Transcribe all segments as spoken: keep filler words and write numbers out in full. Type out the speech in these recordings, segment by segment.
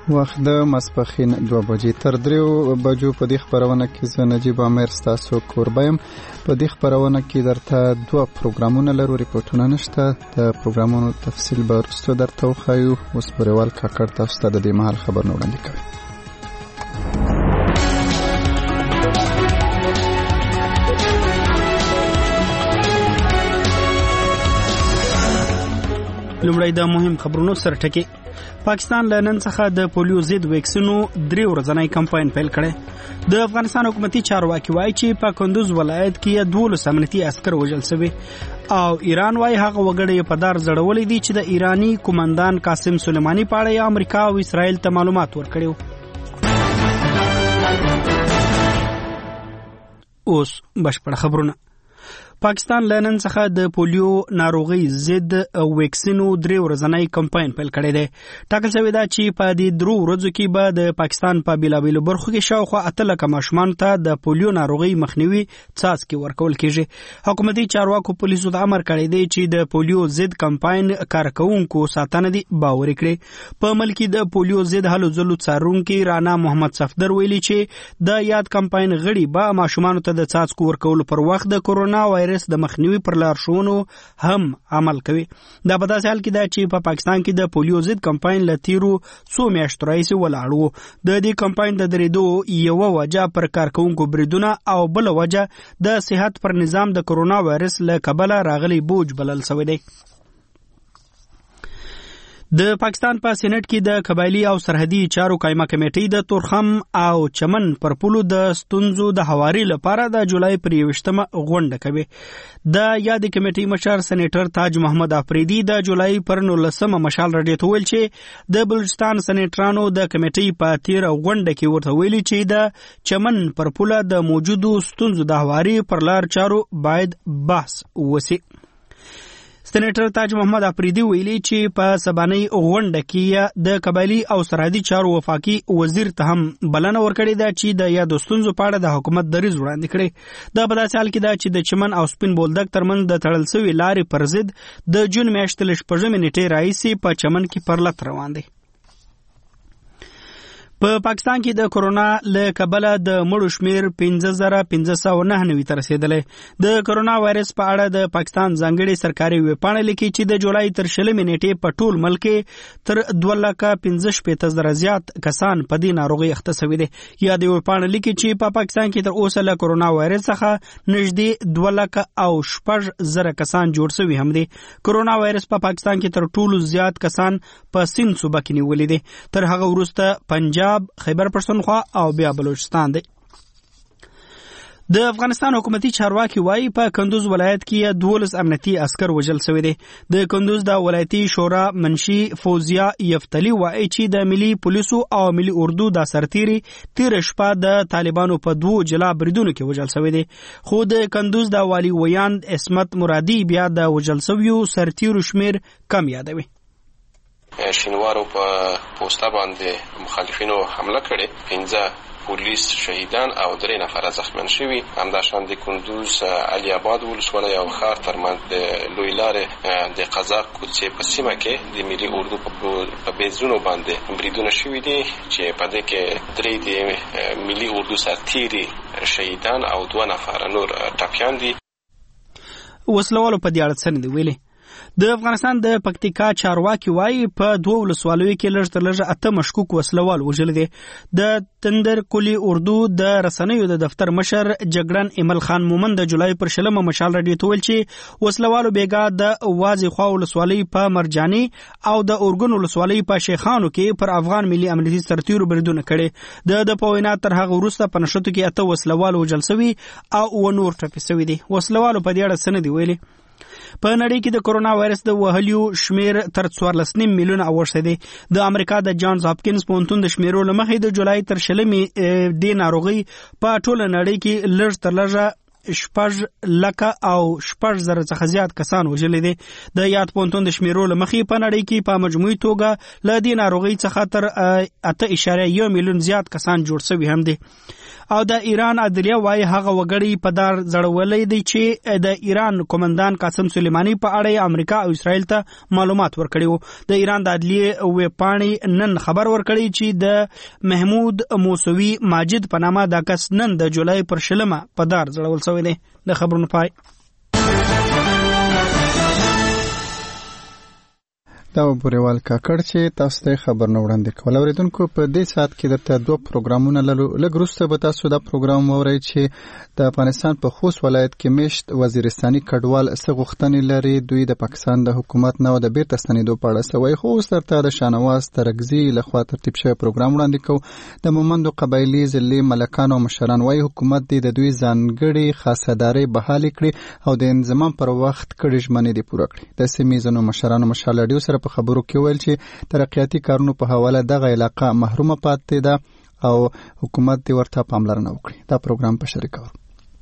وخت د ماسپښین دوه بجې تر دریو بجو په دې خبرونه کې زه نجیب عامر ستاسو کوربه یم. په دې خبرونه کې درته دوه پروګرامونه لرو، ریپورټونه نشته. د پروګرامونو تفصیل به وروسته درته وښایو. اوس بریوال کاکړ تاسو ته د دې مهال خبرونه وړاندې کوي. لومړی د مهم خبرونو سرټکی. پاکستان له نن څخه د پولیو ضد ویکسینو درې ورځنی کمپاین پیل کړی. د افغانستان حکومتي چارواکي وایي چې په کندوز ولایت کې دولس امنیتي عسکر وژل شوي او ایران وایي هغه وګړي په دار زړولې دي چې د ایرانی قومندان قاسم سلیمانی په اړه امریکا او اسرائیل ته معلومات ورکړي. اوس بشپړ خبرونه. پاکستان له نن څخه د پولیو ناروغي ضد ویکسینو درې ورځنی کمپاین پیل کړی دی. ټاکل شوی دا چې په دې درو ورځو کې به د پاکستان په بیلابیلو برخو کې شاوخوا اته لکه ماشومان ته د پولیو ناروغي مخنیوي څاڅکي ورکول کیږي. حکومتي چارواکو پولیسو ته امر کړی دی چې د پولیو ضد کمپاین کارکونکو ساتنه دي باور کړي. په ملک د پولیو ضد هلو ځلو څارونکي رانا محمد صفدر ویلي چې د یاد کمپاین غړي به ماشومان ته د څاڅکو ورکول پر وخت د کورونا وایرس د مخنیوي پر لارښوونو هم عمل کوي. دا په داسې حال کې ده چې په پاکستان کې د پولیو ضد کمپاین له تیرو څو میاشتو راهیسې ولاړ و. د دې کمپاین د درېدو یوه وجه پر کارکوونکو بریدونه او بله وجه د صحت پر نظام د کورونا وایرس له کبله راغلی بوج بلل شوی دی. د پاکستان په سېنات کې د قبایلی او سرحدي چارو قائمه کمیټې د تورخم او چمن پر پولو د ستونزو د هواري لپاره د جولای پر یوویشتمه غونډه کوي. د یاد کمیټې مشر سېنیټر تاج محمد افریدي د جولای پر نولسمه مشال راډیو ته ویل چې د بلوچستان سېنیټرانو د کمیټې په تیر غونډه کې ورته ویلي چې د چمن پر پوله د موجودو ستونزو د هواري پر لار چارو باید بحث وشي. سېنیټر تاج محمد افریدي ویلي چې په سبانۍ غونډه کې د قبایلی او سرحدي چارو وفاقي وزیر ته هم بلنه ورکړې ده چې د یادو ستونزو په اړه د حکومت دریځ وړاندې کړي. دا په داسې حال کې ده چې د چمن او سپین بولدک ترمنځ د تړل شوي لارې پر ضد د جون میاشتې له شپږمې نیټې راهیسې په چمن کې پرلت روان دی. په پاکستان کې د کورونا له کبله د مړو شمیر پنځه زره پنځه سوه نهه نوي ته رسېدلی. د کورونا وایرس په اړه د پاکستان ځانګړې سرکاري ویبپاڼه لیکي چې د جولای تر شلمې نیټې په ټول ملک کې تر دوه لکه پنځه شپېته زره زیات کسان په دې ناروغۍ اخته شوي دي. یا د ویبپاڼه لیکي چې په پاکستان کې تر اوسه له کورونا وایرس څخه نږدې دوه لکه او شپږ زره کسان جوړ شوي هم دي. کورونا وایرس په پاکستان کې تر ټولو زیات کسان په سند صوبه کې نیولي دي. تر هغه وروسته پنجاب، خیبر پښتونخوا او بیا بلوچستان دی. د افغانستان حکومتي چارواکي وایي په کندوز ولایت کې دولس امنیتي عسکر وژل شوي دي. د کندوز د ولایتي شورا منشي فوزیه یفتلی وایي چې د ملي پولیسو او ملي اردو د سرتیري تیر شپه د طالبانو په دوو جلا بریدونو کې وژل شوي دي. خو د کندوز د والي ویاند اسمت مرادي بیا د وژل شویو سرتیرو شمیر کم یادوي. شینوارو په پوسټه باندې مخالفینو حمله کړې، پنځه پولیس شهیدان او درې نفره زخمیان شوي. همداشان د کندوز علي آباد ولسوالۍ او ښار ترمنځ د لوی لارې د قزاق کوڅې په سیمه کې د ملي اردو په بیزونو باندې بریدونه شوي دي چې په دې کې درې د ملي اردو سرتیري شهیدان او دوه نفره نور ټپیان دي. وسلوالو په دې اړه څه نه دي ویلي. د افغانستان د پکتیکا چارواکي وایي په دوه ولسوالیو کې لږ تر لږه اته مشکوک وسلوال وژل دي. د تندر کلی اردو د رسنیو د دفتر مشر جګړن ایمل خان مومن د جولای پر شلمه مشال راډیو ته ویل چې وسلوالو بیګا د وازی خوا ولسوالۍ په مرجاني او د اورګون ولسوالۍ په شیخانو کې پر افغان ملي امنیتي سرتیرو بریدونه کړي. د د پوینا تر هغه وروسته په نشټو کې اته وسلوال وژل شوي او و نور ټپي شوي دي. وسلوالو په دې اړه څه نه دي ویلي. په نړۍ کې د کورونا وایرس د وهلیو شمیر تر څوارلس نیم میلیونه اوښتی دی. د امریکا د جانز هاپکینز پوهنتون د شمیرو له مخې د جولای تر شلمې دې ناروغۍ په ټوله نړۍ کې لږ تر لږه شپږ لکه او شپږ زره څخه زیات کسان وژلي دي. د یاد پوهنتون د شمیرو له مخې په نړۍ کې په مجموعي توګه له دې ناروغۍ څخه تر اته اعشاریه یو میلیون زیات کسان جوړ شوي هم دي. او د ایران عدلیه وايي هغه وګړي په دار ځړولې دي چې د ایران قومندان قاسم سلیمانی په اړه امریکا او اسرائیل ته معلومات ورکړي. د ایران د عدلیه ویبپاڼې نن خبر ورکړي چې د محمود موسوي ماجد په نامه د کس نن د جولای پر شلمه په دار ځړول شوی دی. د خبرونو پای. دا بوریوال کاکړ چې تاسو ته خبر نه وړاندې کول. اوریدونکو په دې سات کې درته دوه پروګرامونه لرو. لږ وروسته به تاسو دا پروګرام واورئ چې د افغانستان په خوست ولایت کې میشت وزیرستاني کډوال څه غوښتنې لري. دوی د پاکستان د حکومت نه د بیرته ستنېدو په اړه څه وایي. خو اوس درته د شاهنواز ترکزي لخوا ترتیب شوی پروګرام وړاندې کوو. د مومندو قبایلي ضلعي ملکان او مشران وایي حکومت دې د دوی ځانګړي خاصداري بحالې کړي او د انضمام پر وخت کړي ژمنې دې پوره کړي. د سیمې ځینو مشرانو مشال اډیو سره په خبرو کې ویل چې ترقیاتي کارونو په حواله دغه علاقه محرومه پاتې ده او حکومت دې ورته پاملرنه وکړي. دا پروګرام په شریکو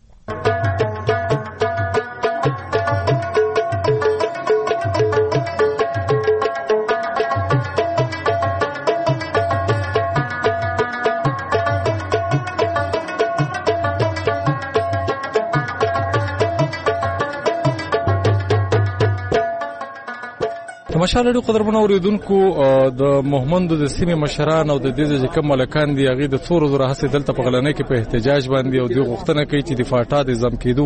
مشال اډیو قدرمنو اوریدونکو د محمد د سیمې مشران او د دې چې کوم ملکان دي هغه د څو ورځې راهسې دلته په غلنۍ کې په احتجاج باندې او د غوښتنه کوي چې د فاټا د ځم کېدو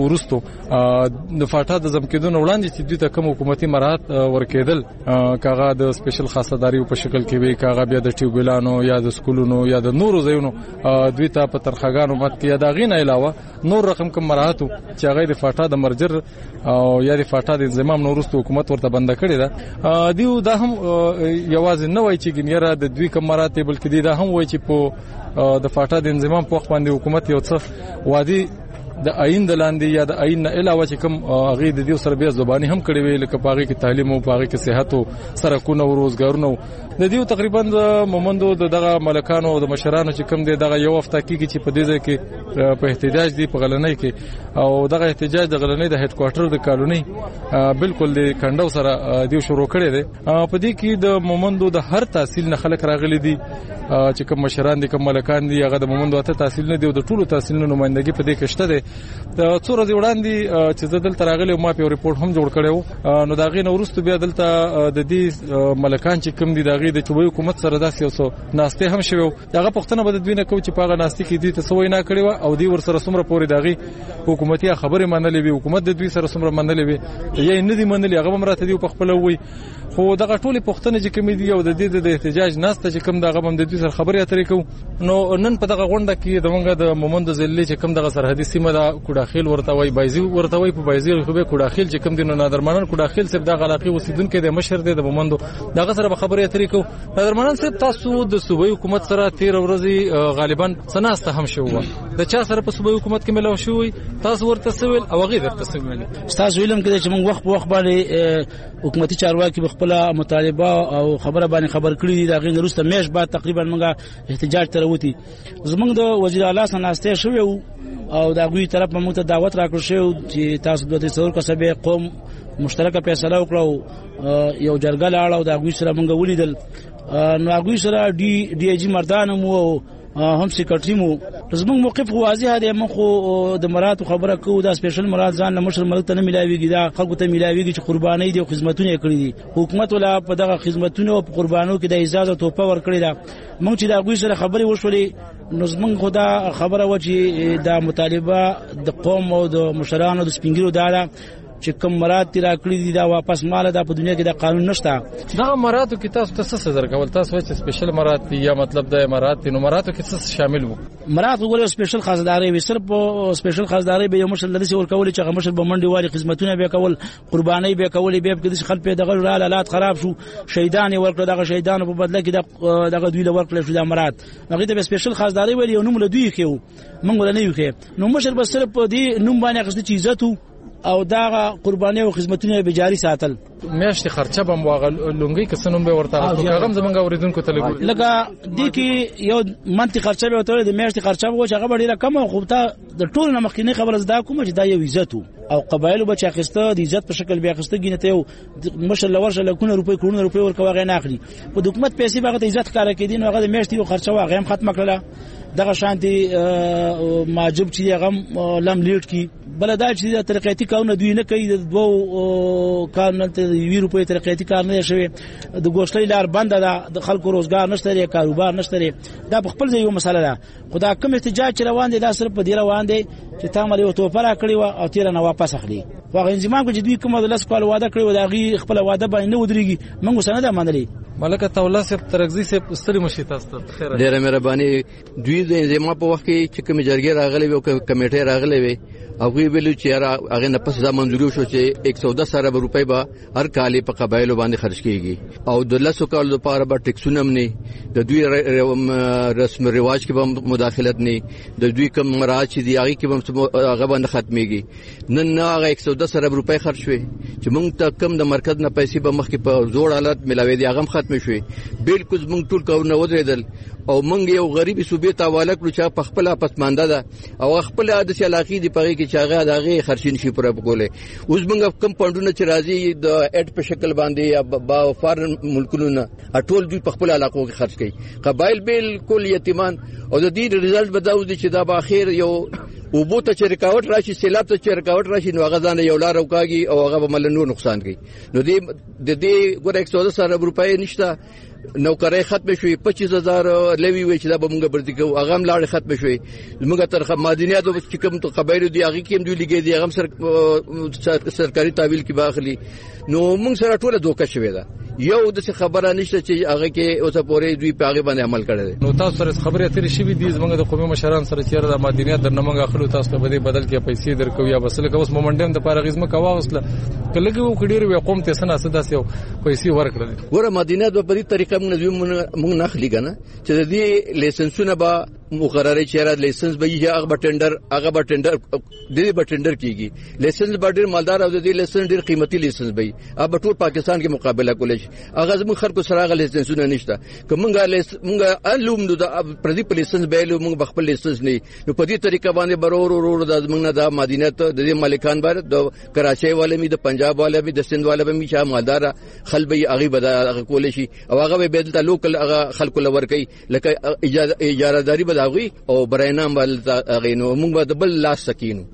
وروسته د فاټا د ځم کېدو نه وړاندې چې دوی ته کوم حکومتي مراحت ورکېدل کاغه د سپیشل خاصداري په شکل کې وي کاغه بیا د ټیوبلانو یا د سکولونو یا د نورو ځایونو دوی ته په ترخګانو مت کې یا دا غین علاوه نور رقم کوم مراحت چې هغه د فاټا د مرجر او یا د فاټا د انضمام نو وروسته حکومت ورته بند کړی ده. دیو دا هم یوازې نه وای چې ګنیره د دوی کوم مراتب بلکې دا هم وای چې په د فاټا د انضمام په وخت باندې حکومت یو څه وادي د عین د لاندې یا د عین نه علاوه چې کوم هغه د دې سره بیا زبانی هم کړی وی لکه پاغي کې تعلیم او پاغي کې صحت او سرکونه او روزګارونه د دې تقریبا د مومندو دغه ملکانو او د مشرانو چې کوم دی دغه یو هفته کې چې په دې ځای کې په احتجاج دی په غلنۍ کې او دغه احتجاج د غلنۍ د هډ کوارټر د کالونی بالکل د کندو سره دی شروع کړی دی. په دې کې د مومندو د هر تحصیل نه خلک راغلي دي چې کوم مشران دي کوم ملکان دي هغه د مومندو ته تحصیل نه دی او د ټولو تحصیل نمائندګي په دې کې شته دی. د څو ورځې وړاندې چې زه دلته راغلی ما په ریپورت هم جوړ کړی نو دا غي نو وروسته بیا دلته د دې ملکان چې کوم دي دا غي د چوبې حکومت سره داسې اوسو ناشته هم شوی دغه پښتنه بد دوی نه کو چې پاغه ناشته کې دي ته سوې نه کړی او دی ور سره سمره پوري دغه حکومتي خبره منلې وي حکومت د دوی سره سمره منلې وي یې نه دي منلې هغه مرته دی په خپل وي خو دغه ټولې پښتنه چې کوم دي او د دې د احتجاج ناشته چې کوم دغه بم د دوی سره خبرې اترې کو نو نن په دغه غونډه کې دمنګ د مومند ضلع چې کوم دغه سرحدي سیمه دا کوډاخیل ورته وای بایزي ورته وای په بایزي خو به کوډاخیل چې کوم دینو نادرمنان کوډاخیل صاحب د علاقې اوسیدونکو د مشر د مومندو دغه سره خبرې اترې کو نادرمنان صاحب تاسو د صوبې حکومت سره تیر ورځې غالبا سناسته هم شو د چا سره په صوبې حکومت کې ملو شوی تاسو ورته سویل او غیر درته سویل تاسو ویلم کې چې موږ وخت په وخت باندې حکومتي چارواکي بخپل مطالبه او خبره باندې خبر کړی دي دا غیر وروسته میش بعد تقریبا موږ احتجاج تر وتی زمونږ د وزیر اعلی سناسته شو او دا غوی طرف موږ ته دعوت راکړ شو چې تاسو د څور کسبه قوم مشترکه فیصله وکړو یو جرګه لاړ او دا غوی سره موږ ولیدل نو غوی سره ډي ډي جی مردان مو هم سیکریټری مو زموږ موقف واضح دی موږ خو د مراتو خبره کوو دا سپیشل مراد ځان مشر ملک ته نه ملاويږي دا خلکو ته ملاويږي چې قرباني دي او خدمتونه کړې دي حکومت ولا په دغه خدمتونو او قربانو کې د اجازه توپه ور کړې ده موږ چې دا غوي سره خبري وشولې نو زموږ خدا خبره و چې دا مطالبه د قوم او د مشرانو د سپینګرو دا چې کوم مراد تیرا کړی دي دا واپس مال دا په دنیا کې د قانون نشته دا مراتو کې تاسو ته څه سزا کول تاسو چې سپیشل مراد یا مطلب د مراد نو مراتو کې څه شامل وو مراد وګورئ سپیشل خاصداري وي صرف سپیشل خاصداري به یو مشر لدی ور کول چې هغه مشر به منډي واري خدمتونه به کول قرباني به کول به کې خلک په دغه حالات خراب شو شهیدان ورکړه دغه شهیدان په بدله کې دغه دوی له ورکړل شو دا مراد هغه ته سپیشل خاصداري ویل یو نوم له دوی خو مونږ ولنه یو خو نو مشر به صرف دی نوم باندې غوښتي چې عزت او دا قرباني او خدمتونه به جاری ساتل. میاشتې خرچه بم واغل لونګي کسنوم به ورته هغه زمونږ اوریدونکو ته لګول لکه دې کې یو منطقي خرچه به وته د میاشتې خرچه به چې هغه ډیره کم خو ته د ټول نمخکینی خبره زده کوم چې دا یو عزت او قبایل به چې اخیسته د عزت په شکل بیا اخیسته ګینه ته یو مشل ورشه لکونه روپۍ کروڑونه روپۍ ورکوي نه اخلي په حکومت پیسې به د عزت کار کوي نو هغه د میاشتې یو خرچه واغې هم ختم کړله دغه شانتي ماجب چې هغه لم لیټ کی بلدا چې ترقیاتی کارونه دوی نه کوي د دوه کارونه ته وی روپۍ ترقیاتی کار نه شوی د ګوښتۍ لار بند ده د خلکو روزګار نشته لري کاروبار نشته لري دا په خپل ځای یو مسله ده خدا کوم احتجاج روان دي دا صرف په دی روان دي چې تامل یو توپره کړی و او تیر نه واپس اخلي واغ انځمان کو چې دوی کومه د لاس کول واده کړی و دا غي خپل واده باندې ودرېږي موږ سند منلې ملکه تولا صاحب ترغزي صاحب ستړي مشي تاسو ته خیر ډیره مهرباني دوی د انځما په وخت کې چې کوم جرګې راغلي وي او کمیټه راغلي وي او وی ویلو چې هغه نه پس دا منځوري شو چې یک سو دس ارب روپۍ به هر کال په قبایلو باندې خرج کیږي او د لاسو کال لپاره به ټیکسونه نه د دوی رسم رواج کې به مداخلت نه د دوی کوم مراعات چې دی هغه کې به هغه باندې ختميږي نن هغه یک سو دس ارب روپۍ خرج شوي چې موږ ته کم د مرکز نه پیسې به مخکې په زوړ حالت ملاوي دي هغه ختم شوي بالکل موږ ټول کارونه ودرېدل او موږ یو غریبي صوبې ته حواله کړو چې په خپل پسمانده ده او خپل د علاقې دی پغې کې چې هغه دغه خرچین شي پر بګولې اوس موږ کم پاندونه چې راځي د اډ په شکل باندې یا با فارن ملکونو نه ټول دوی په خپل علاقو کې خرج کوي قبایل بالکل یتیمان او د دې رزلټ بداو دي چې دا په اخر یو او بو ته چې رکاوټ راشي سیلاب ته چې رکاوټ راشي نو هغه ځان یو لار وکاږي او هغه به مل نور نقصان کوي نو دې د دې ګور یک سو دس ارب روپۍ نشته نوکرۍ ختم شوې پچیس هزار لوي وي چې دا به موږ برتي کوو هغه هم لاړې ختم شوې موږ تر مدنیاتو چې کوم قبایلو دي هغه کې هم دوی لګي دي هغه سر سرکاري تعویل کې باخلي نو موږ سره ټوله دوکه شوې ده یو د خبره نشته چې هغه کې اوسه پورې دوی په هغه باندې عمل کړي نو تاسو سره خبره اترې شي دي زمونږ د قومي مشران سره چې د مدنیات در نمنګ اخلو تاسو په دې بدل کې پیسې درکو یا بسل کوس مومنډم د پارغیزم کا واغسله کله کې وکړي وي قوم ته سنا سدا سیو پیسې ورکړل ګوره مدنیات په دې طریقه موږ نه خلی کنه چې د دې لایسنسونه به مقرره چیرې لایسنس به یې هغه ټندر هغه به ټندر د دې به ټندر کیږي لایسنس به ډیر مالدار او د دې لایسنس ډیر قیمتي لایسنس به اب ټول پاکستان کې مقابله کولای شي هغه زموږ خلکو سره هغه لایسنسونه نشته کومه موږ الوم د پردي لایسنس به له موږ خپل لایسنس نه نو په دې طریقه باندې برور ورور د موږ نه د مدینه ته د مالکان بار د کراچي والے می د پنجاب والے می د سند والے می چې مالدار خلبي هغه به کولای شي او هغه به د لوکل هغه خلکو لور کوي لکه اجازه اجارهداري بداوي او برینام بل غینو موږ به بل لاس سکینو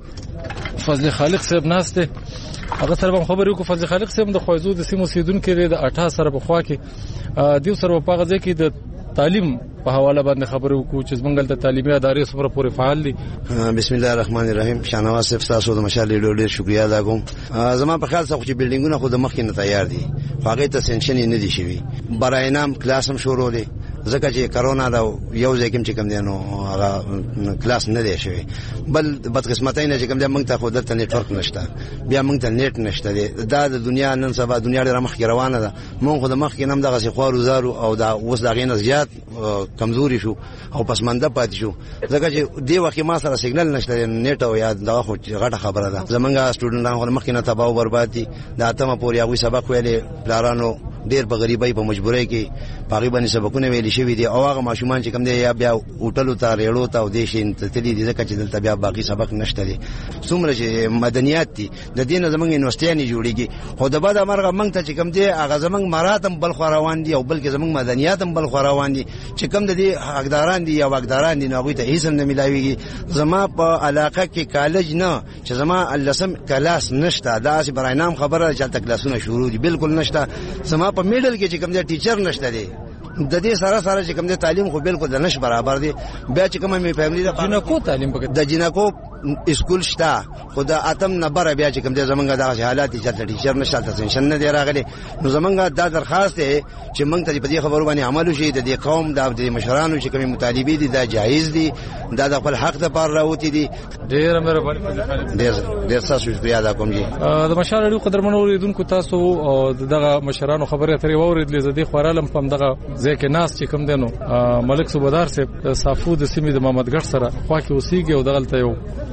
فضل خالق صاحب ناشته هغه سره خبرې کو فضل خالق صاحب د خوازو د سیمو سیدون کې د اټا سره په خوا کې دیو سره په غځه کې د تعلیم په حواله باندې خبرې وکړو چې زمونږ د تعلیمي ادارې سره پورې فعال دي بسم الله الرحمن الرحیم شاهنواز صاحب تاسو د مشال ډېر ډېر شکریا ادا کوم زما په خیال څخه چې بلډینګونه خو د مخکې نه تیار دي هغه ته سنشن نه دي شوی برای نام کلاس هم شروع دي ځکه چې کرونا دا یو ځکه چې کوم دی نو هغه کلاس نه دی شوی بل بدقسمتۍ نه چې کوم دی موږ ته خو دلته نتورک نشته بیا موږ ته نیټ نشته دا د دنیا نن سبا دنیا ډېر مخکې روانه ده موږ خو د مخکې نم دغه سي خوارو زارو او دا اوس دغه نه زیات کمزوري شو او پسمانده پات شو ځکه چې دی وخت ما سره سیګنل نشته نیټ او یا دغه خو غټه خبره ده زمونږ سټوډنټان خو مخکې نه تباہ او برباد دي دا اتمه پورې هغه سبق ویلې پلارانو ډېر په غریبۍ په مجبورۍ کې پاغي باندې سبقونه ویل شي دي او هغه ماشومان چې کوم دی یا بیا هوټلو ته ریړو ته او دیشین ته تللی دي ځکه چې دلته بیا باقي سبق نشته دي څومره چې مدنیات دي د دین زمونږ یونیورسيټي جوړیږي خو د بعد مرغه موږ ته چې کوم دی هغه زمونږ مراتم بل خو روان دي او بلکې زمونږ مدنیات هم بل خو روان دي چې کوم د دې حقداران دي یا واقداران دي نو هغه ته هیڅ نه ملایويږي زما په علاقه کې کالج نه چې زما لسم کلاس نشته دا سي براینام خبره چې تک کلاسونه شروع دي بالکل نشته زما په میډل کې چې کوم دی ټیچر نشته دي د دې سره سره چې کوم دی تعلیم خو بالکل د نش برابر دی بیا چې کومه می فیملی د جنکو تعلیم پکې د جنکو اسکول شته خو د اتم نمبر بیا چې کوم دی زمونږ د حالات چې ټیچر نشته تاسو نه دی راغلي نو زمونږ دا درخواست دی چې موږ ته په دې خبرو باندې عمل وشي د دې قوم د مشرانو چې کومه مطالبه دي دا جایز دي دا د خپل حق ته پر راوتی دي ډیر مهرباني ډیر ډیر تاسو شکریا ادا کوم جی د مشال اړو قدرمن اوریدونکو تاسو او دغه مشرانو خبره اترې ووریدلې زدي خورالم پم دغه ځکه ناس چې کوم دینو ملک صوبدار صاحب صافو د سیمې د محمد ګټ سره خوا کې اوسېږي او دغلته یو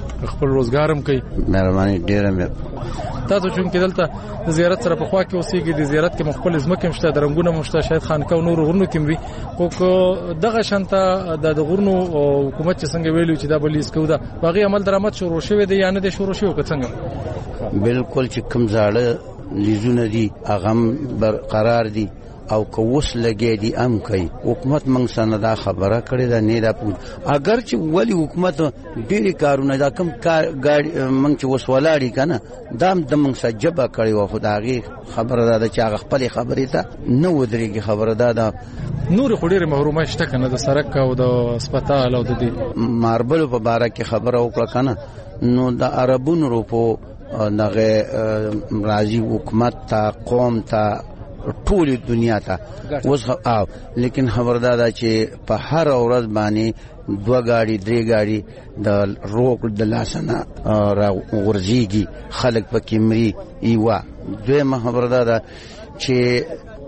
خپل روزګار هم کوي. مهرباني ډیره مې تاسو چې دلته د زیارت سره په خوا کې اوسېږي د زیارت کې مخبل ځمکه مشته درنګونه مشته شاید خانقاه نور غرونو کې وي خو دغه شانته د غرونو حکومت چې څنګه ویلو چې دا بلیس کو دا باغی عمل درآمد شروع شوی دی یا نه دی شروع شوی که څنګه؟ بالکل چې کوم زاړه لیزونه دي هغه برقرار دي او که اوس لګې دي ام کوي. حکومت موږ سره دا خبره کړې ده نه دا پوه اگر چې ولی حکومت ډېری کارونه دا کم کار ګاډي موږ چې اوس ولاړی کنه دا د موږ سره جبه کړی و خدایي خبره ده چې هغه خپل خبرې ته نه ودرېږي. خبره ده دا نور خډيره محرومه شته کنه د سرک او د هسپتال او د دې ماربل په باره کې خبره وکړه کنه نو د عربونو روپو دغه راځي حکومت ته قوم ته ټول دنیا ته اوس او لیکن خبردار ده چې په هر ورځ باندې دوه گاډي درې گاډي د روک د لاسنه را ورځيږي خلک په کیمري ایوا دوه خبردار ده چې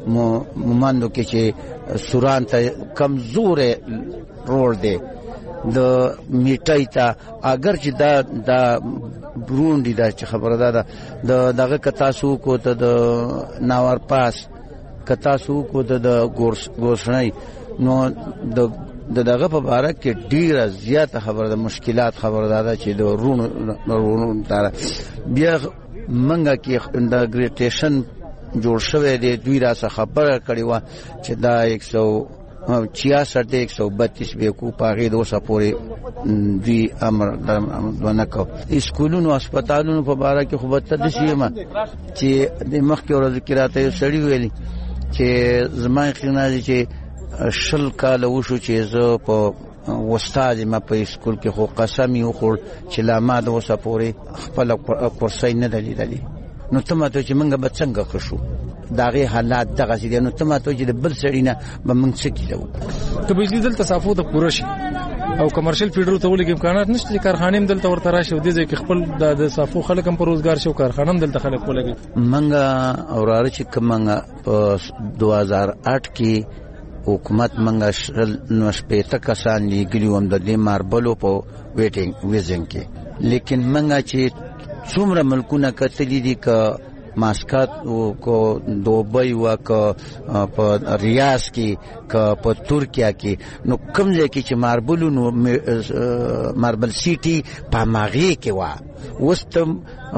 مومندو کې چې سوران ته کمزور روډ دی د میټای ته اگر چې دا دا بروندی دا چې خبره ده د دغه کتا سو کو ته د ناور پاس کتا سو کو ته د ګورس ګورسنای نو د دغه په اړه کې ډیره زیاته خبره ده مشکلات خبره ده چې د رونو رونو تر بیا منګه کې د ګریټیشن جوړ شوی دی دوی را څخه خبره کړې و چې دا یک سو छियासठ एक सौ बत्तीस बेकू पागे दो सपोरे दी अमर ونکو اسکولونو هسپتالونو په باره کې خو بته د شیمه چې د مخکې ورځ کې راته سړی ویلي چې زما خنازي چې شل کال وشو چې زه په استاد ما په اسکول کې خو قسم یو خور چې لا ما د وسپوري خپل کورسای نه دلیدلی نو ته ماته چې منګه به څنګه خشو داغه حالات دغه دي نو ته ماته چې د بل سړی نه به موږ څه کیدو ته بجلی دلته صافو د پورش او کمرشل فیډرو ته ولګي امکانات نشته چې کارخانه دلته ورته راشي او د دې کې خپل د صافو خلک هم په روزګار شو کارخانه دلته خلک ولګي منګه اوراره چې کومه په دو هزار آठ کې حکومت منګه نو شپېته کسان لګلیو هم د دې ماربلو په ویټینګ ویزن کې لیکن منګه چې څومره ملکونه کتلې دي ک ماسکات کو دوبۍ و ک په ریاض کې ک په ترکیه کې نو کوم ځای کې چې ماربل نو ماربل سیټي په ماغي کې و وستم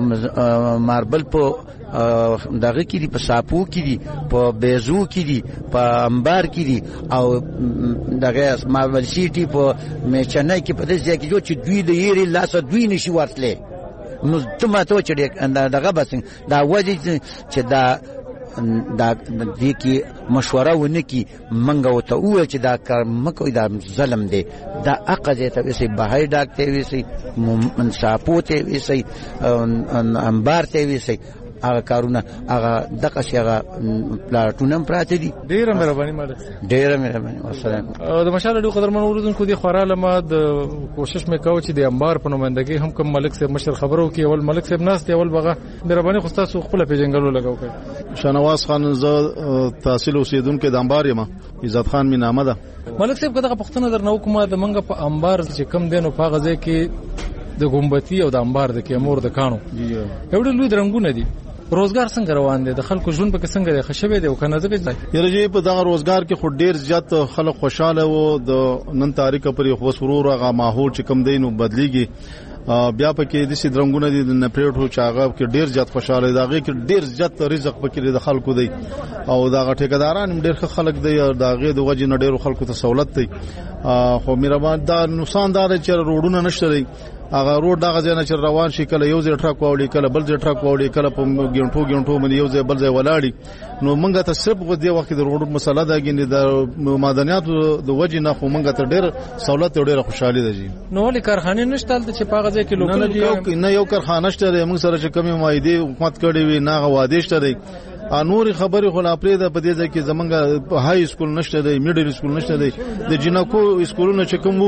ماربل په دغه کې دي په ساپو کې دي په بیزو کې دي په انبار کې دي او دغه ماربل سیټي په میچنای کې په دې ځای کې چې دوی د یری لاسه دوی نشي ورتله نو تمه ته چې دغه بس دا وځي چې دا دا دې کې مشوره ونه کی منګه وته او چې دا کار مکو دا ظلم دی دا اقزه ته وسی بهای ډاکټر وسی منصاپو ته وسی انبار ته وسی هغه کارونه هغه دغه شیغه پلاټونم پراته دي. ډیره مهرباني مالک ډیره مهرباني والسلام. د مشال ډو قدر منورون کو دي خوراله ما د کوشش مې کاوه چې د انبار په نمائندګي هم کوم ملک صاحب مشر خبرو کې اول ملک صاحب ناس دی اول بغه مهرباني خو تاسو خپل پیژنګلو لګاو کړ. شنواز خان ز تحصیل اوسیدونکو د انبار یم عزت خان می نامه ده. ملک صاحب کداغه پښتنه در نو کومه د منګه په انبار چې کم دینو په غزه کې د ګمبتی او د انبار د کیمور د کانو یو ډول لوی درنګونه دي. روزګار څنګه روان دي د خلکو ژوند په څنګه دی خشبه دی او کنه زبې ځای یره په دغه روزګار کې خو ډیر زیات خلک خوشاله وو د نن تاریخ پر خو سرور هغه ماحول چې کم دینو بدلیږي بیا پکې د سي درنګونه دي د نپریټو چاغه کې ډیر زیات خوشاله داغه کې ډیر زیات رزق پکې د خلکو دی او داغه ټیکداران ډیر خلک دی داغه د وجه نه ډیر خلکو ته سہولت دی خو مهربان دا نقصان دار چې روډونه نشته دی هغه روډ دغه ځای نه چې روان شي کله یو ځای ټرک واوړي کله بل ځای ټرک واوړي کله په ګڼټو ګڼټو باندې یو ځای بل ځای ولاړي نو موږ ته صرف غو دی وخت د روډ مسله ده ګینه د معدنیاتو د وجې نه خو موږ ته ډیر سہولت او ډیر خوشحالي ده جی. نو ولې کارخانه نشته چې پاغه ځای کې لوکل نه یو کارخانه شته موږ سره چې کمی مایده حکومت کړي وي نه غواده شته انور خبرې خو لا پرې ده په دې ځکه چې زمونږ های سکول نشته دی میډل سکول نشته دی د جنکو سکولونه چې کوم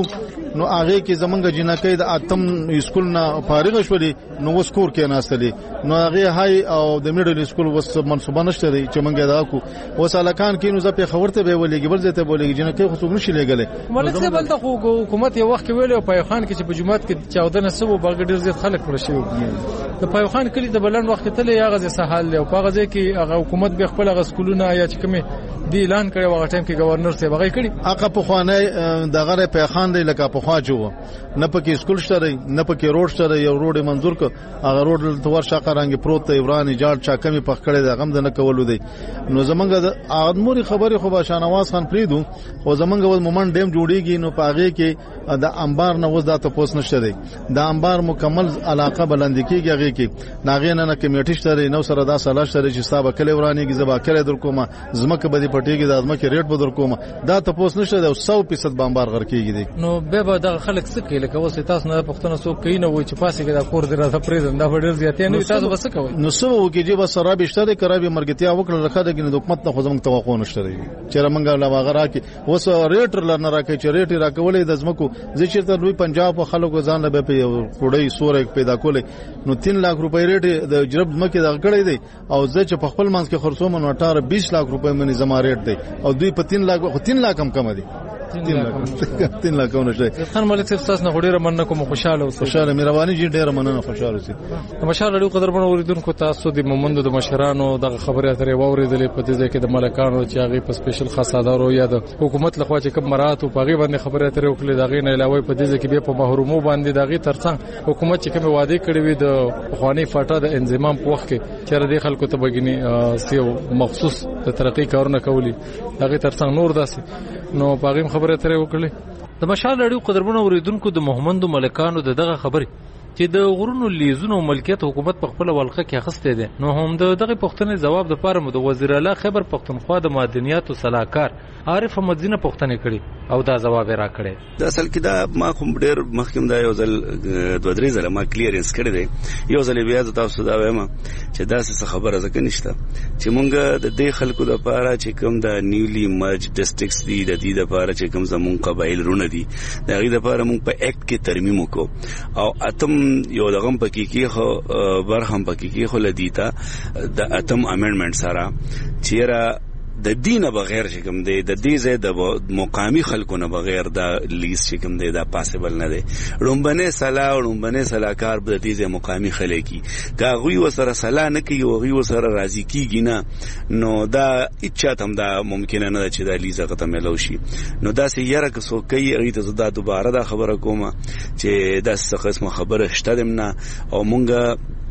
نو هغه کې زمونږ جنکې د اتم اسکول نه فارغ شولې نو وسکور کې ناستلې نو هغه هاي او د میډل اسکول وس منصوبه نشته چې مونږه دا کو وسالکان کې نو زه په خبرته به ولېږي بل ځای ته بولېږي جنکې خو څوک نشي لګلې ملک څه بل ته حکومت یو وخت ویلو په خان کې چې په جمعات کې چودنه سبو باغ ډیر زیات خلک پر شي د پای خان کلی د بلند وخت ته له هغه سهال له په غزه کې هغه حکومت به خپل غ سکولونه یا چې کومه دی اعلان کړي وغه ټیم کې گورنر ته وغه کړي هغه په خوانه دغه په خان دی لکه په خوا جو نه پکې سکول شته نه پکې روډ شته یو روډ منظور ک هغه روډ تور شاقه رنگ پروت ته عمران جاړ چا کمی پخ کړي دا غم د نه کولو دی نو زمونږ د ادموري خبره خو با شانواز خان پریدو خو زمونږ ول مومن ډیم جوړیږي نو پاغه کې د انبار نه وځ د تاسو نشته دی د انبار مکمل علاقه بلند کیږي هغه کې ناغې نه کمیټی شته نو سره دا سلاش شته چې صاحب کله ورانی کې زبا کړي در کومه زمکه بدی پټیږي د ازمکه ریټ بدر کومه دا تاسو نشته دی سو فیصد بمبار غر کیږي دی نو به به د خلک څه کوي لکه اوس تاسو نه پښتنه سو کوي نه وای چې پاسې کې دا کور دی راځه پریزم دا وړل زیاتې نه تاسو بس کوي نو سو کې چې بس را بشته کرابي مرګتیا وکړه لکه د حکومت نه خو زموږ توقع نشته دی چې رمنګ لا واغرا کې اوس ریټ لرنه راکې چې ریټ راکولې د زمکو زه چې ته لوی پنجاب او خلکو ځان به په کوړی سورې پیدا کولې نو تین लाख روپۍ ریټ د جرب مکه د کړې دی او زه چې په خپل منځ کې خرڅوم نو اٹھارہ بیس लाख روپۍ منی زما ریټ دی او دوی په تین लाख خو تین लाख کم کم دی تین लाख تین लाख ونه خان ملک صاحب تاسو نه ډیره مننه کوم خوشاله اوسئ خوشاله مهرباني جی ډیره مننه خوشاله اوسئ مشال لري قدرمن اوریدونکو تاسو د مومندو د مشرانو د خبرې اترې ووریدلې په دې ځکه د ملکانو چې هغه په سپیشل خاصادارو یا د حکومت لخوا چې کوم مراتب په غي باندې خبرې اترې وکړي دا غي نه علاوه په دې ځکه به په محرومو باندې دا غي ترڅنګ حکومت چې کوم وعده کړی وي د خواني فاټا د انضمام په وخت کې چې د خلکو ته بګینی سیو مخصوص د ترقی کارونه کولی دا غي ترڅنګ نور داسې نو پاغیم خبره ترې وکړي د مشال لري قدرمن اوریدونکو د محمد ملکانو دغه خبره چې د غرونو لیزونو ملکیت حکومت په خپل ولقه کې اخسته دي نو هم دغه پښتنې جواب د پاره مو د وزیر اعلی خبر پښتونخوا د معدنیاتو صلاحکار عارف احمد زینه پښتنې کړي او دا جواب را کړي د اصل کې دا ما کوم ډېر مخکیم دا یو ځل دوه درې ځله ما کلیرنس کړی دی یو ځل بیا تاسو دا وایم چې دا څه خبره ځکه نشته چې مونږ د دې خلکو د پاره چې کوم د نیولی مرج ډیسټریکټس دي د دې د پاره چې کوم زمون قبایل رونه دي دا غي د پاره مونږ په اکټ کې ترمیم وکړو او اتم یو دغه پکې کې خو برهم پکې کې خو لدیتا د اتم امندمنت سره چیرې د دینه بغیر چې کوم دی د دې زې د مقامی خلکو نه بغیر د لیست چې کوم دی دا پاسبل نه دی رومبنه سلا او رومبنه سلاکار د دې زې مقامی خلکی کاغوی وسره سلا نه کوي او غوی وسره راضی کیږي نه نو دا اچا تم دا ممکن نه چې دا لیزه ختم ملو شي نو دا سې یره که سو کوي اړې ته دا دوباره دا خبره کومه چې دا څه قسمه خبره شته نه او مونږه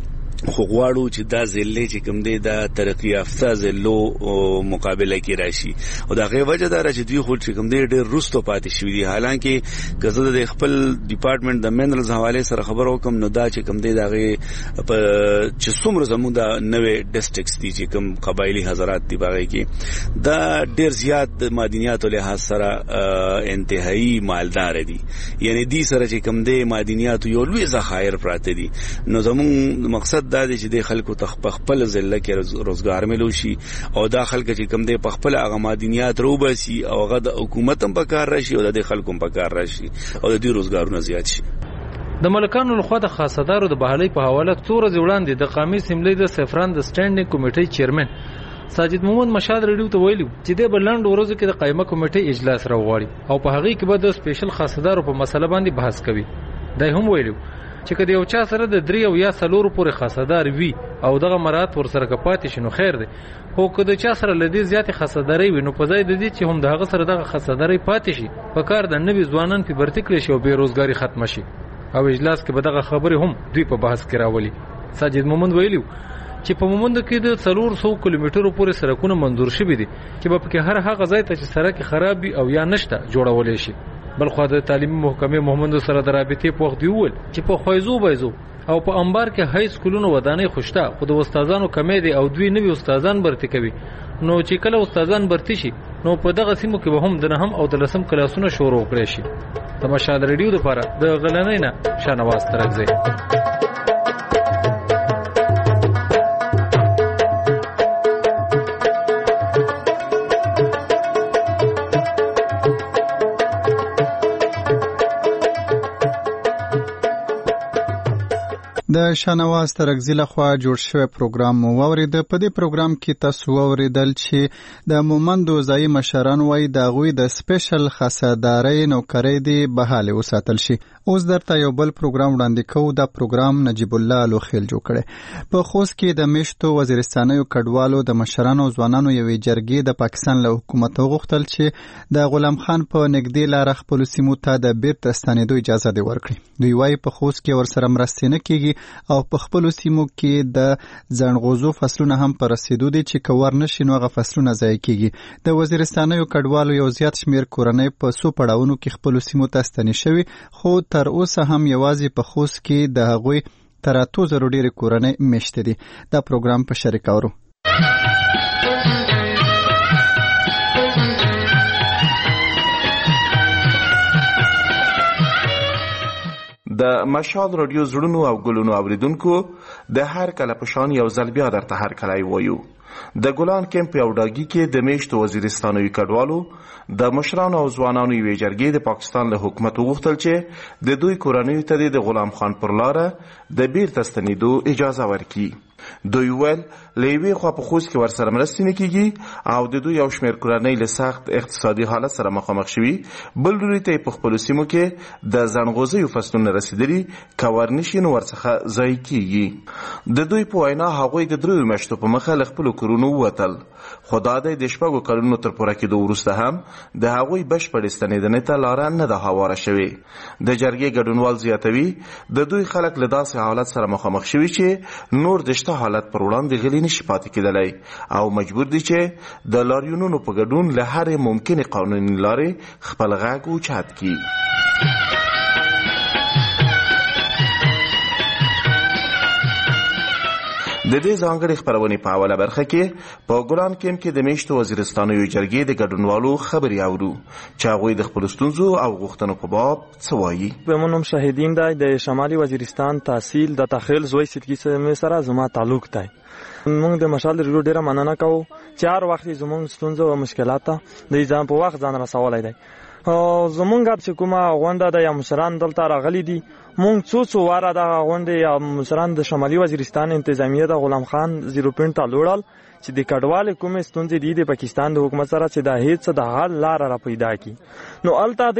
خو غواړو چې دا زلې چې کوم دی دا ترقی یافته زلو مقابله کې راشي او دا غي وجه دا چې دوی خو چې کوم دی ډېر رستو پاتې شوی دي حالانکه کزه د خپل ډپارټمنټ د منرالز حواله سره خبر وکم نو دا چې کوم دی دا غي چې څومره زموږ د نوې ډیسټریکټس دي چې کوم قبایلی حضرات دی باغې کې دا ډېر زیات معدنیات له حاصل سره انتهایی مالدار دي یعنی دې سره چې کوم دی معدنیات یو لوی ذخایر پراته دي نو زموږ مقصد دا دي چې د خلکو تخپل ځله کې روزګار ملو شي او دا خلک چې کم دی په خپل هغه معدنیات روبسي او هغه د حکومت هم په کار راشي او د خلکو هم په کار راشي او د دې روزګارونه زیات شي د ملکانو لخوا د خاصدارو د بحالي په حواله څو ورځې وړاندې د قومي اسمبلی د سفران د سټانډینګ کمیټې چیرمن ساجد محمد مشاد رډیو ته ویلو چې د بلند ورځو کې د قائمه کمیټې اجلاس راوغړي او په هغه کې به د سپیشل خاصدارو په مسله باندې بحث کوي دا هم ویلو چې کله یو چا سره د درې او یا څلور پورې خاصدار وي او دغه مراد ورسره کپاتې شنو خیر دی خو کله چا سره لدی زیات خاصداري وي نو په ځای د دې چې هم دغه سره دغه خاصداري پاتې شي په کار د نوي ځوانان په برتکل شي او بیروزګاری ختم شي او اجلاس کې به دغه خبره هم دوی په بحث کې راولي ساجد محمد ویلو چې په مومند کې د څلور سو کیلومترو پورې سړکونه منظور شوي دي چې په کې هر هغه ځای ته چې سړک خراب وي او یا نشته جوړول شي بلخو د تعلیمي محکمې محمد سره د رابطې په وخت دی ول چې په خوایزو بایزو او په انبار کې های سکولونو ودانې خوشته خو د استادانو کمې دي او دوی نوي استادان برتي کوي نو چې کله استادان برتي شي نو په دغه سیمو کې به هم د نهم او د لسم کلاسونو شروع کړي شي تماشا د ریډیو لپاره د غلنۍ نه شانواز ترغزي د شانواز ترغزی لخوا جوړ شوی پروګرام مو واورید. په دې پروګرام کې تاسو واوریدل چې د مومندو ځای مشران وای د غوی د سپیشل خاصداري نوکری دی بحاله وساتل شي. اوس درته یو بل پروګرام وړاندې کوو. دا پروګرام نجیب الله لوخیل جوړ کړي. په خوست کې د میشتو وزیرستانیو کډوالو د مشرانو ځوانانو یوې جرګې د پاکستان له حکومت غوښتل چې د غلام خان په نږدې لار خپل سیمو ته د بیرته ستنېدو اجازه دی ورکړي. دوی وايي په خوست کې ورسره مرسته نه کیږي او په خپل سیمو کې د ځنغوزو فصلونه هم پر رسیدو دي چې کور نشي نو غو فصلونه ضایع کیږي. د وزیرستانیو کډوالو یو زیات شمیر کورنۍ په سو پړاونو کې خپل سیمو ته ستنې شوی، خو تر اوسه هم یوازې په خوست کې د هغوی تر اتو زرو ډېرې کورنۍ میشته دي. دا پروګرام په شریک اورو. د مشال رادیو زړونو او ګلونو اوریدونکو د هر کله پشان یو ځل بیا درته هر کله وایو. د ګلان کمپ یو ډاګي کې د میشتو وزیرستانوي کډوالو د مشرانو او ځوانانو یوې جرګې د پاکستان له حکومت وغوښتل چې د دوی کورنیو ته د غلام خان پر لاره د بیرته ستنېدو اجازه ورکړي. دوی ویل له یوې خوا په خوست کې ورسره مرستې نه کیږي او د دوی یو شمېر کورنۍ له سخت اقتصادي حالت سره مخامخ شوي، بل لوري ته په خپلو سیمو کې د ځنغوزیو فصلونه رسېدلي که ورنشي نو ورڅخه ضایع کیږي. د دوی په وینا هغوی د دریو میاشتو په مخه له خپلو کورونو ووتل، خو دا دی د شپږو کلونو تر پوره کېدو وروسته هم د هغوی بشپړې ستنېدنې ته لاره نه ده هواره شوې. د جرګې ګډونوال زیاتوي د دوی خلک له داسې حالت سره مخامخ شوي چې نور د حالت پر وړاندې غلي نشي پاتې کېدلی او مجبور دي چې د لاریونونو په ګډون له هرې ممکنې قانوني لارې خپل غږ اوچت کړي. د دې ځانګړې خپرونې په اوله برخه کې په ګلان کمپ کې د میشتو وزیرستانیو جرګې د ګډونوالو خبرې اورو چې هغوی د خپلو ستونزو او غوښتنو په باب څه وایي. زما نوم شهیدین دی، د شمالي وزیرستان تحصیل د تخیل زوی سیدګي سره زما تعلق دی. موږ د مشال رادیو ډیره مننه کوو چې هر وخت زموږ ستونزو او مشکلات ته د ځان په وخت ځان رسولی دی. زمونږ چې کومه غونډه ده یا مشران دلته راغلي دي، مونږ څو څو واره دغه غونډې یا مشران د شمالي وزیرستان انتظامیه د غلام خان زیرو پوینټ ته لوړل چې د کډوالې کومې ستونزې دي د پاکستان د حکومت سره چې د هیڅ د حل لاره را پیدا کړي. نو هلته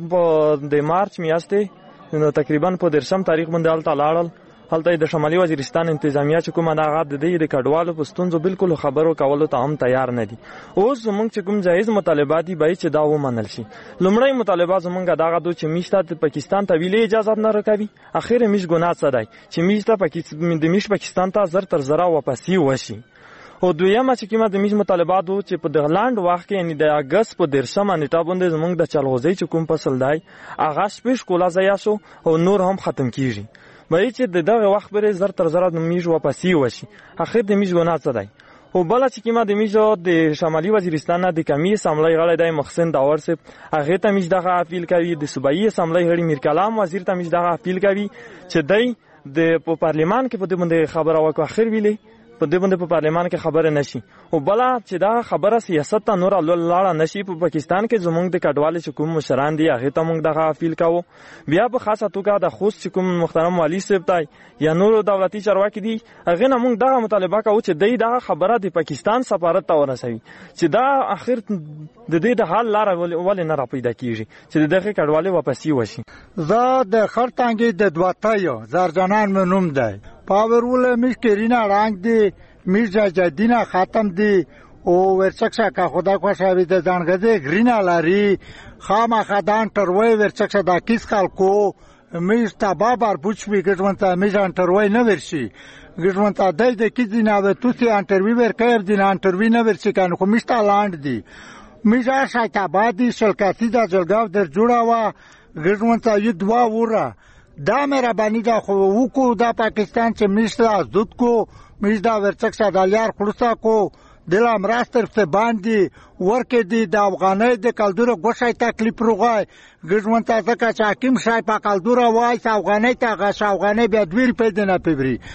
دی د مارچ میاشتې نو تقریبا په دېرشم تاریخ باندې هلته لاړل. هلته د شمالي وزیرستان انتظامیه چې کومه دغه د دې د کډوالو په ستونزو بالکل خبرو کولو ته هم تیار نه دي. اوس زموږ چې کوم جایز مطالبات دي باید چې دا ومنل شي. لومړی مطالبه زموږ دغه دو چې میش ته پاکستان ته ویلې اجازه نه راکوي. اخر میش ګناه څه دی چې میش ته پاکستان د میش پاکستان ته زر تر زره واپسی وشي. او دویمه چې کومه د میش مطالبات وو چې په دغه لاند وخت کې یعنی د اگست په دېرشمه نیټه باندې زموږ د چلغوزۍ چې کوم فصل دی هغه شپږ کولا ضایع شو او نور هم ختم کیږي. باید چې د دغه وخت پرې زر تر زره د میش واپسی وشي. اخر د میش ګناه څه دی. او بله چې کومه د میش د شمالي وزیرستان نه د کمی اسامبلۍ غړی دی محسن داور صاحب، هغې ته میش دغه اپیل کوي. د صوبایي اسامبلۍ غړي میر کلام وزیر ته میش دغه اپیل کوي چې دی د په پارلمان کې په دې باندې خبره وکړي. اخر ویلې په دې باندې په پارلمان کې خبره نشي. او بله چې دا خبره سیاست ته نور لاړه نشي په پاکستان کې زموږ د کډوالې چې کوم مشران دي هغې ته موږ دغه اپیل کوو. بیا په خاصه توګه د خوست چې کوم محترم والي صاحب دی یا نورو دولتي چارواکي دي هغې نه موږ دغه مطالبه کوو چې دی دغه خبره د پاکستان سفارت ته ورسوي چې دا اخر د دې د حل لاره ولې نه راپیدا کیږي چې د دغه کډوالې واپسي وشي. زه د خرطنګې د دواتیو زرجانان مې نوم دی. پاورول میش کرینا رنگ دی، میرزا جدینا ختم دی او ورچکشا که خدا خوشاوی د دانگزه گرینا لاری خاما خدان تروی ورچکشا دا کس خالکو میش تا بابار بوچوی گشونتا میش انتروی نورشی گشونتا دای د کی دینا و توسی انتروی ور کیر دینا انتروی نورشی کنه خو میش تا لاند دی میش شایت آبادی شلکاتی دا جلگاو در جوړا وا گشونتا ی دوا ورا دا میرا بانی دا خو وکو دا پاکستان چې میش لا زود کو میش دا ورچکشا دالیار خلصا کو دلا مراستر ته باندې ورکه دي د افغانۍ د کلدور غوښای تکلیف روغای ګژمن تاسو کا چې حکیم شای په کلدور وای افغانۍ ته غش افغانۍ بیا دوی په دنه پیبري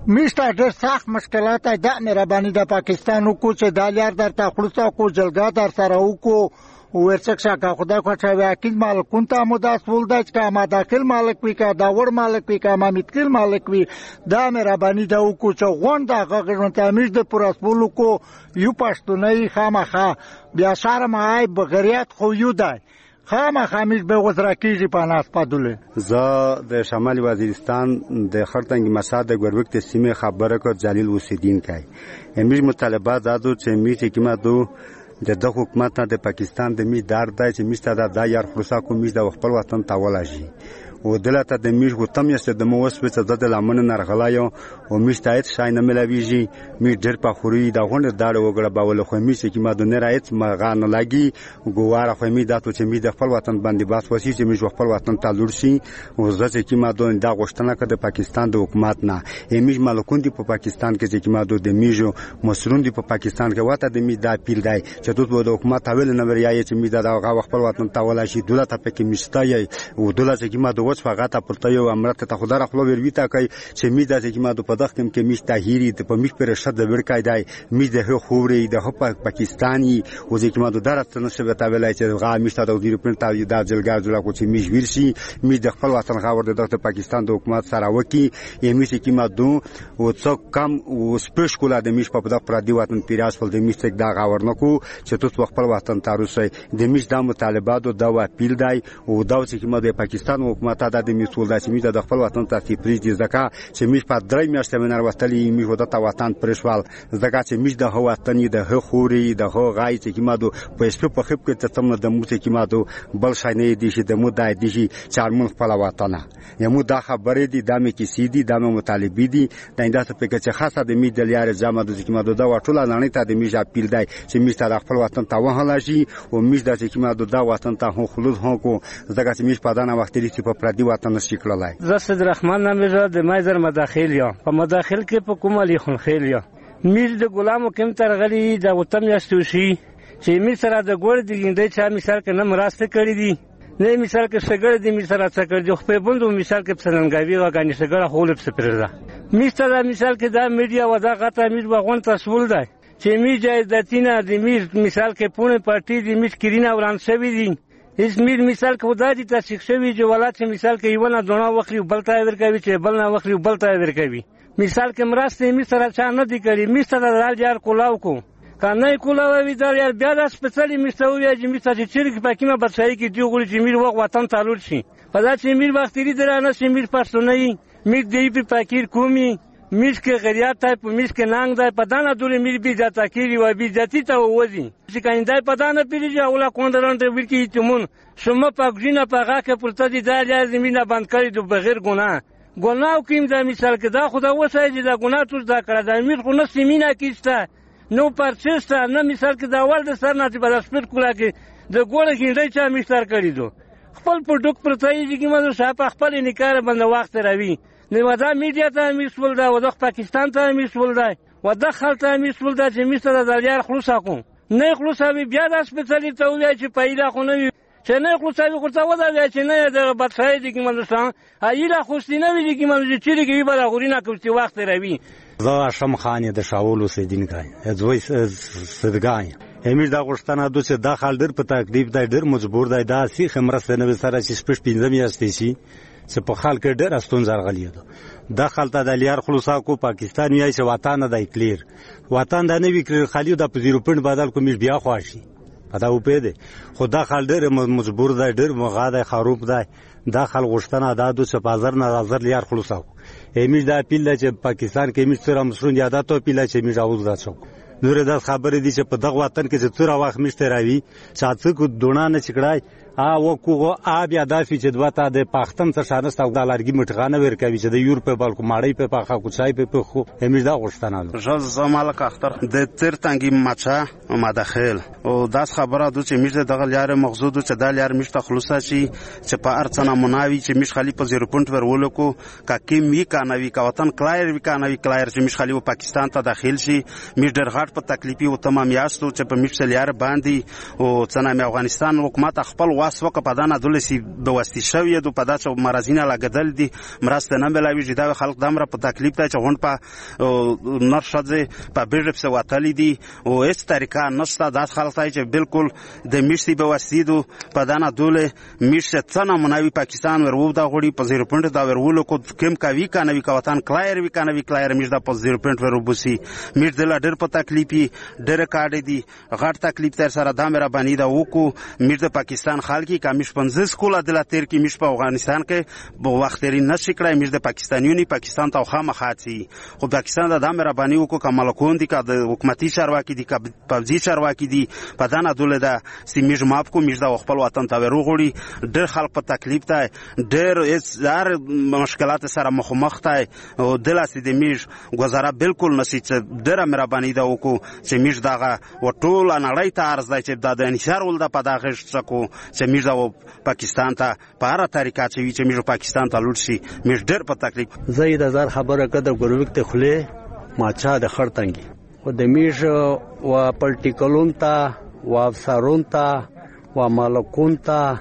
میشته ډېر سخت مشکلات دی. د مهرباني د پاکستان وکړو چې دا لار درته خلاصه کړو، جلګه در سره وکړو ورڅکشه که خدای خوښوي اکید مالکون ته مو دا سول دی چې که ما داخل مالک وي که دا وړ مالک وي که ما میتکل مالک وي دا مهرباني د وکړو چې غونډ هغه غږ تعمیر د پراسپول کو یو پښتوني خامخا بیا شرم آی بغریت خو یو دی خامخا میش به وزرا کیږي په ناس پدوله. زه د شمالي وزیرستان د خړتنګ مساد د ګوروک د سیمه خبره کو جلیل اوسیدین کای امیش مطالبات دادو چې میش کی ما دو د د حکومت د پاکستان د می دار دای چې میسته د دا یار خلاصا کو میش د خپل وطن تاولا شي او دلته د میش غتم یست د مو وسوت د لمن نرغلایو او میشتایت شاینه ملویږي می ډیر په خوري د غونډ داړه وګړه باول خو میش کی ما د نه رایت مغان لګي ګواره خو می داتو چې می د خپل وطن باندې باس وسی چې می خپل وطن ته لور شي او زه چې ما د دا غشتنه کده پاکستان د حکومت نه میش مالکون دی په پاکستان کې چې ما د میجو مسرون دی په پاکستان کې واته د می دا پیل دی چې دوی د حکومت حویل نه وریا چې می دا خپل وطن ته ولا شي دولت په کې میشتای او دولت چې ما اوس فقط پرته یو امرته ته خدای خپل ور ویتا کوي چې می د چې ما د پدخ کم کې میش تاهيري ته په میش پر شد ورکای دی می د خوري د پاکستاني او چې ما د درته نشه وتا ویلای چې غا میش ته د وزیر پر تا د جلګار جوړه کو چې میش ورشي می د خپل وطن غاور د پاکستان د حکومت سره وکی یې میش کې ما دو او څو کم او سپیش کولا د میش په پدخ پر دی وطن پیراس فل د میش څخه دا غاور نکو چې تو خپل وطن تاروسي د میش د مطالبات او د اپیل دی او دا چې ما د پاکستان حکومت د میسول د سیمې د خپل وطن ته فپری دي ځکه چې میش په درې میاشتې منر وستلی میش ودا ته وطن پرشوال ځکه چې میش د هو وطن د خوري د هو غای چې ما دو په سپ په خپ کې ته تم د مو چې ما دو بل شاینې دي چې د مو دای دي چې چارمن خپل وطن یمو دا خبرې دي د مې کې سیدي د مې مطالبې دي د انده ته په چې خاصه د می د لیار جامه د چې ما دو دا وټوله نه ته د میش اپیل دی چې میش ته خپل وطن ته وهلا شي او میش د چې ما دو دا وطن ته هو خلوص هو کو ځکه چې میش په دانه وخت لري چې په پردي وطن شکللای. زه صدر رحمان نامې د مایزر مداخل یا په مداخل کې په کومه لیخون خیل یا میر د غلامو کم ترغلی د وطن یاستوشي چې می سره د ګور دی ګندې چا مثال کې نه مراسته کړی دي نه مثال کې شګړه دی می سره څه کړی خو په بوندو مثال کې پسننګاوی وګانی شګړه هول په سپردا می سره مثال کې دا میډیا ودا غته میر وغون تسول دی چې می جای د تینا د میر مثال کې پونه پارټي دی می کرینا وران شوی دي اسمیر مثال کو دادی ته شخصوي جو ولات مثال کې یو نه دونه وخري بلتا ورکوي چې بل نه وخري بلتا ورکوي مثال کې مراسته می سره چا نه دی کړی می سره رال یار کولاو کو کنه کولاو وی دا یار بیا د سپیشلی مستوي چې می سره چې پکې ما بچای کې دی غوړي چې میر وخت وطن تعلق شي په دا چې میر وخت لري درانه چې میر پښتوني می دی په پاکیر کومي میش کې غریات ته په میش کې نانګ دی په دانه دوري میر بي ځاته کیږي و بي ځتی ته وځي چې کاندای په دانه پیږي اوله کوندران ته ورکی تمون شمه پاکجینه پاغه کې پرته دي دا لازمینه بند کړی د بغیر ګناه ګناه کوم دا مثال کې دا خدا وسای چې دا ګناه توس دا کړه دا میر خو نه سیمینه کیسته نو پرچسته نه مثال کې دا ول د سر نه په سپیټ کولا کې د ګوره کې دای چا میشتر کړی دو خپل پروډکټ پرته یې چې موږ صاحب خپل نکاره بند وخت راوي نو دا میډیا ته میسول دا ودغ پاکستان ته میسول دا ودخل ته میسول دا چې میسته د یار خلاص کو نه خلاصوي بیا د سپیشلی ته وی چې پیدا خو نه چې نه خلاصوي خو ودا چې نه د بچای دي کې مندستان ایله خوستینه وی کې مند چې لري کې بل غورینه کوي وخت راوي زه شم خانې د شاول اوسیدین کای زوی صدګای امیر دا غشتنه د چې داخل در په تکلیف دی ډیر مجبور دی دا سی خمرسته نه سره چې سپیش پینځم یاستې شي چې په خال کې ډېر استون زرغلی دي داخل ته د لیار خلاصا کو پاکستان یې چې وطن د کلیر وطن د نوی کلیر خالی د پزیرو پند بدل کوم بیا خواشي پدا و پیده خو داخل ډېر مجبور دی ډېر مغاده خروب دی داخل غشتنه د دو چې بازار نه نظر لیار خلاصا کو امیر دا پیل چې پاکستان کې امیر سره مسرون یاده ته پیل چې امیر اوس راځو نور د خبرې دي چې په دغه وطن کې چې تر واخ مشته راوي چې څوک دونه نه چکړای ا وکوغه ا بیا دافي چې دوته د پاختم څخه شانسته د لارګي مټغانه ورکوي چې د یورپ په بالکو ماړی په پاخه کوچای په خو امیر دا غشتنه جز زمالک اختر د تیر تنګي ماچا مداخل او داس خبره د چې میر دغه لار مغزود چې د لار مشته خلاصه شي چې په ارڅنه مناوي چې مش خلی په زیرو پونت ور ولکو کا کیم وی کانوي کا وطن کلایر وی کانوي کلایر چې مش خلی په پاکستان ته داخل شي میر در غټ په تکلیفي او تمام یاستو چې په مش لار باندې او څنګه افغانستان حکومت خپل واس وک په دانه دولسی بواستی شوی دو په داسو مرزینه لاګدل دي مرسته نه ملاوي دا خلک دمر په تکلیف ته چون په نرشده په بیرپ سو وتلی دي او هیڅ طریقه نشته د خلک ته چې بالکل د میشتي بواستی دو په دانه دوله میشته څنګه مناوي پاکستان ورو دا غوړي په زیرو پوینټ دا ورولو کو کم کوي کنه وی کوتان کلایر وی کنه وی کلایر میش دا په زیرو پوینټ ورو بوسي میش د لډر په تکلیفي ډېر کاډ دي غټ تکلیف تر سره دا مې را باندې دا وکو میش د پاکستان خلک کمیش پنځه کوله د لاتر کې میش په افغانستان کې په وخت لري نشي کړای میش د پاکستانیونی پاکستان ته خامخاتي خو پاکستان دا د مې را باندې وکو کمال کون دي کا د حکومتي چارواکي دي کا پوځي چارواکي دي په دانه دوله دا سیمیج ماپ کو میش دا خپل وطن ته ورغوري ډېر خلک په تکلیف ته ډېر زار مشکلات سره مخ مخ ته او دلاسي د میش گزاره بالکل نشي چې ډېر مې را باندې دا وکو چې میش داغه وټول نړۍ ته عرض دی چې دا د انحصار ول د پداغه شکو چې میش دا پاکستان ته په هر طریقه چې چې میش پاکستان ته لوټ شي میش ډېر په تکلیف زید هزار خبره کده ګروک ته خله ماچا د خړتنګي او د میش او پولټیکلون ته او افسرون ته او مالکون ته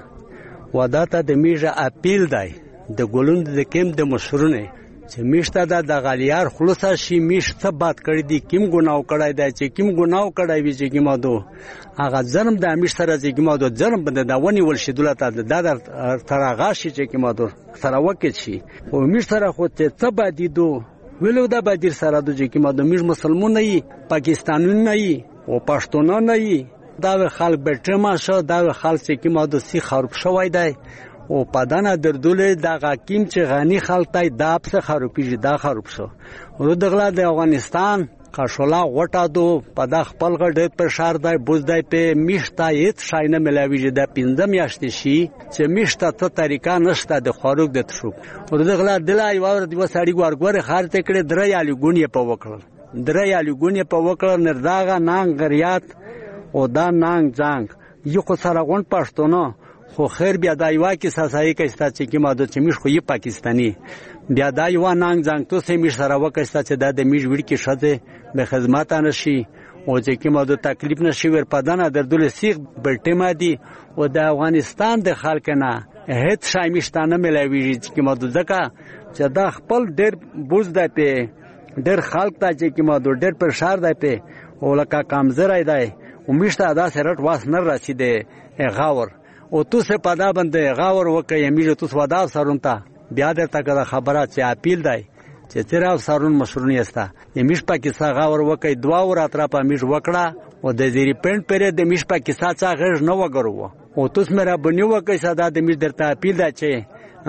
و داته د میش اپیل دی د ګولوند د کیم د مشرونه چې میشته دا د غلیار خلاصه شي میش ته بات کړی دی کیم ګناو کړای دی چې کیم ګناو کړای وی چې کیما دو هغه ظلم د میش سره چې کیما دو ظلم بند دا ونی ول شي دولت د ترغه شي چې کیما دو سره وکړي شي او میش سره خو ته تبا دی دو ویلو دا به دیر سره د چې کیما دو میش مسلمان نه ای پاکستانون نه ای او پښتون نه ای دا خلک بټما شو دا خلک چې کیما دو سی خراب شوی دی او پدانه دردول د حکیم چې غنی خلک دا په خروپیږي دا خروپ شو ورو دغلا د افغانستان قشولا غټا دو پدا خپل غډ پر شار دای بوز دای په میشتا هیڅ شای نه ملاویږي د پنځم میاشتې شي چې میشتا ته طریقه نشته د خوروک د تشو ورو دغلا دلای ور د وساړي ګورګور خار ته کړه درې علي ګونی په وکړل درې علي ګونی په وکړل نرداغه نان غریات او دا نان ځنګ یو خو سره غون پښتونه خو خیر بیا دا یو کې ساسای کې ستا چې کیما د چمیش خو یې پاکستانی بیا دا یو ننګ ځنګ تو سه میش سره وکړستا چې دا د میش وړ کې شته به خدمات نشي او چې کیما د تکلیف نشي ور پدانه در دل سیغ بلټما دي او د افغانستان د خلک نه هیڅ شای میشتانه ملوي چې کیما د ځکه چې دا خپل ډېر بوز ده په ډېر خلک ته چې کیما د ډېر پر شار ده په او لکه کمزورای دی او میشته دا سرټ واس نه رسیدي غاور او تو سه پدا بنده غاور وکي میجه تو سودا سرونتا بیا درته کړه خبره چې اپیل دی چې تیرا سرون مشرونی استا یمیش پاکستان غاور وکي دوا ور اترا په میش وکړه او د زیری پنت پره د میش پاکستان څخه غږ نه وګرو او تو سمرا بنیو وکي صدا د میش درته اپیل دی چې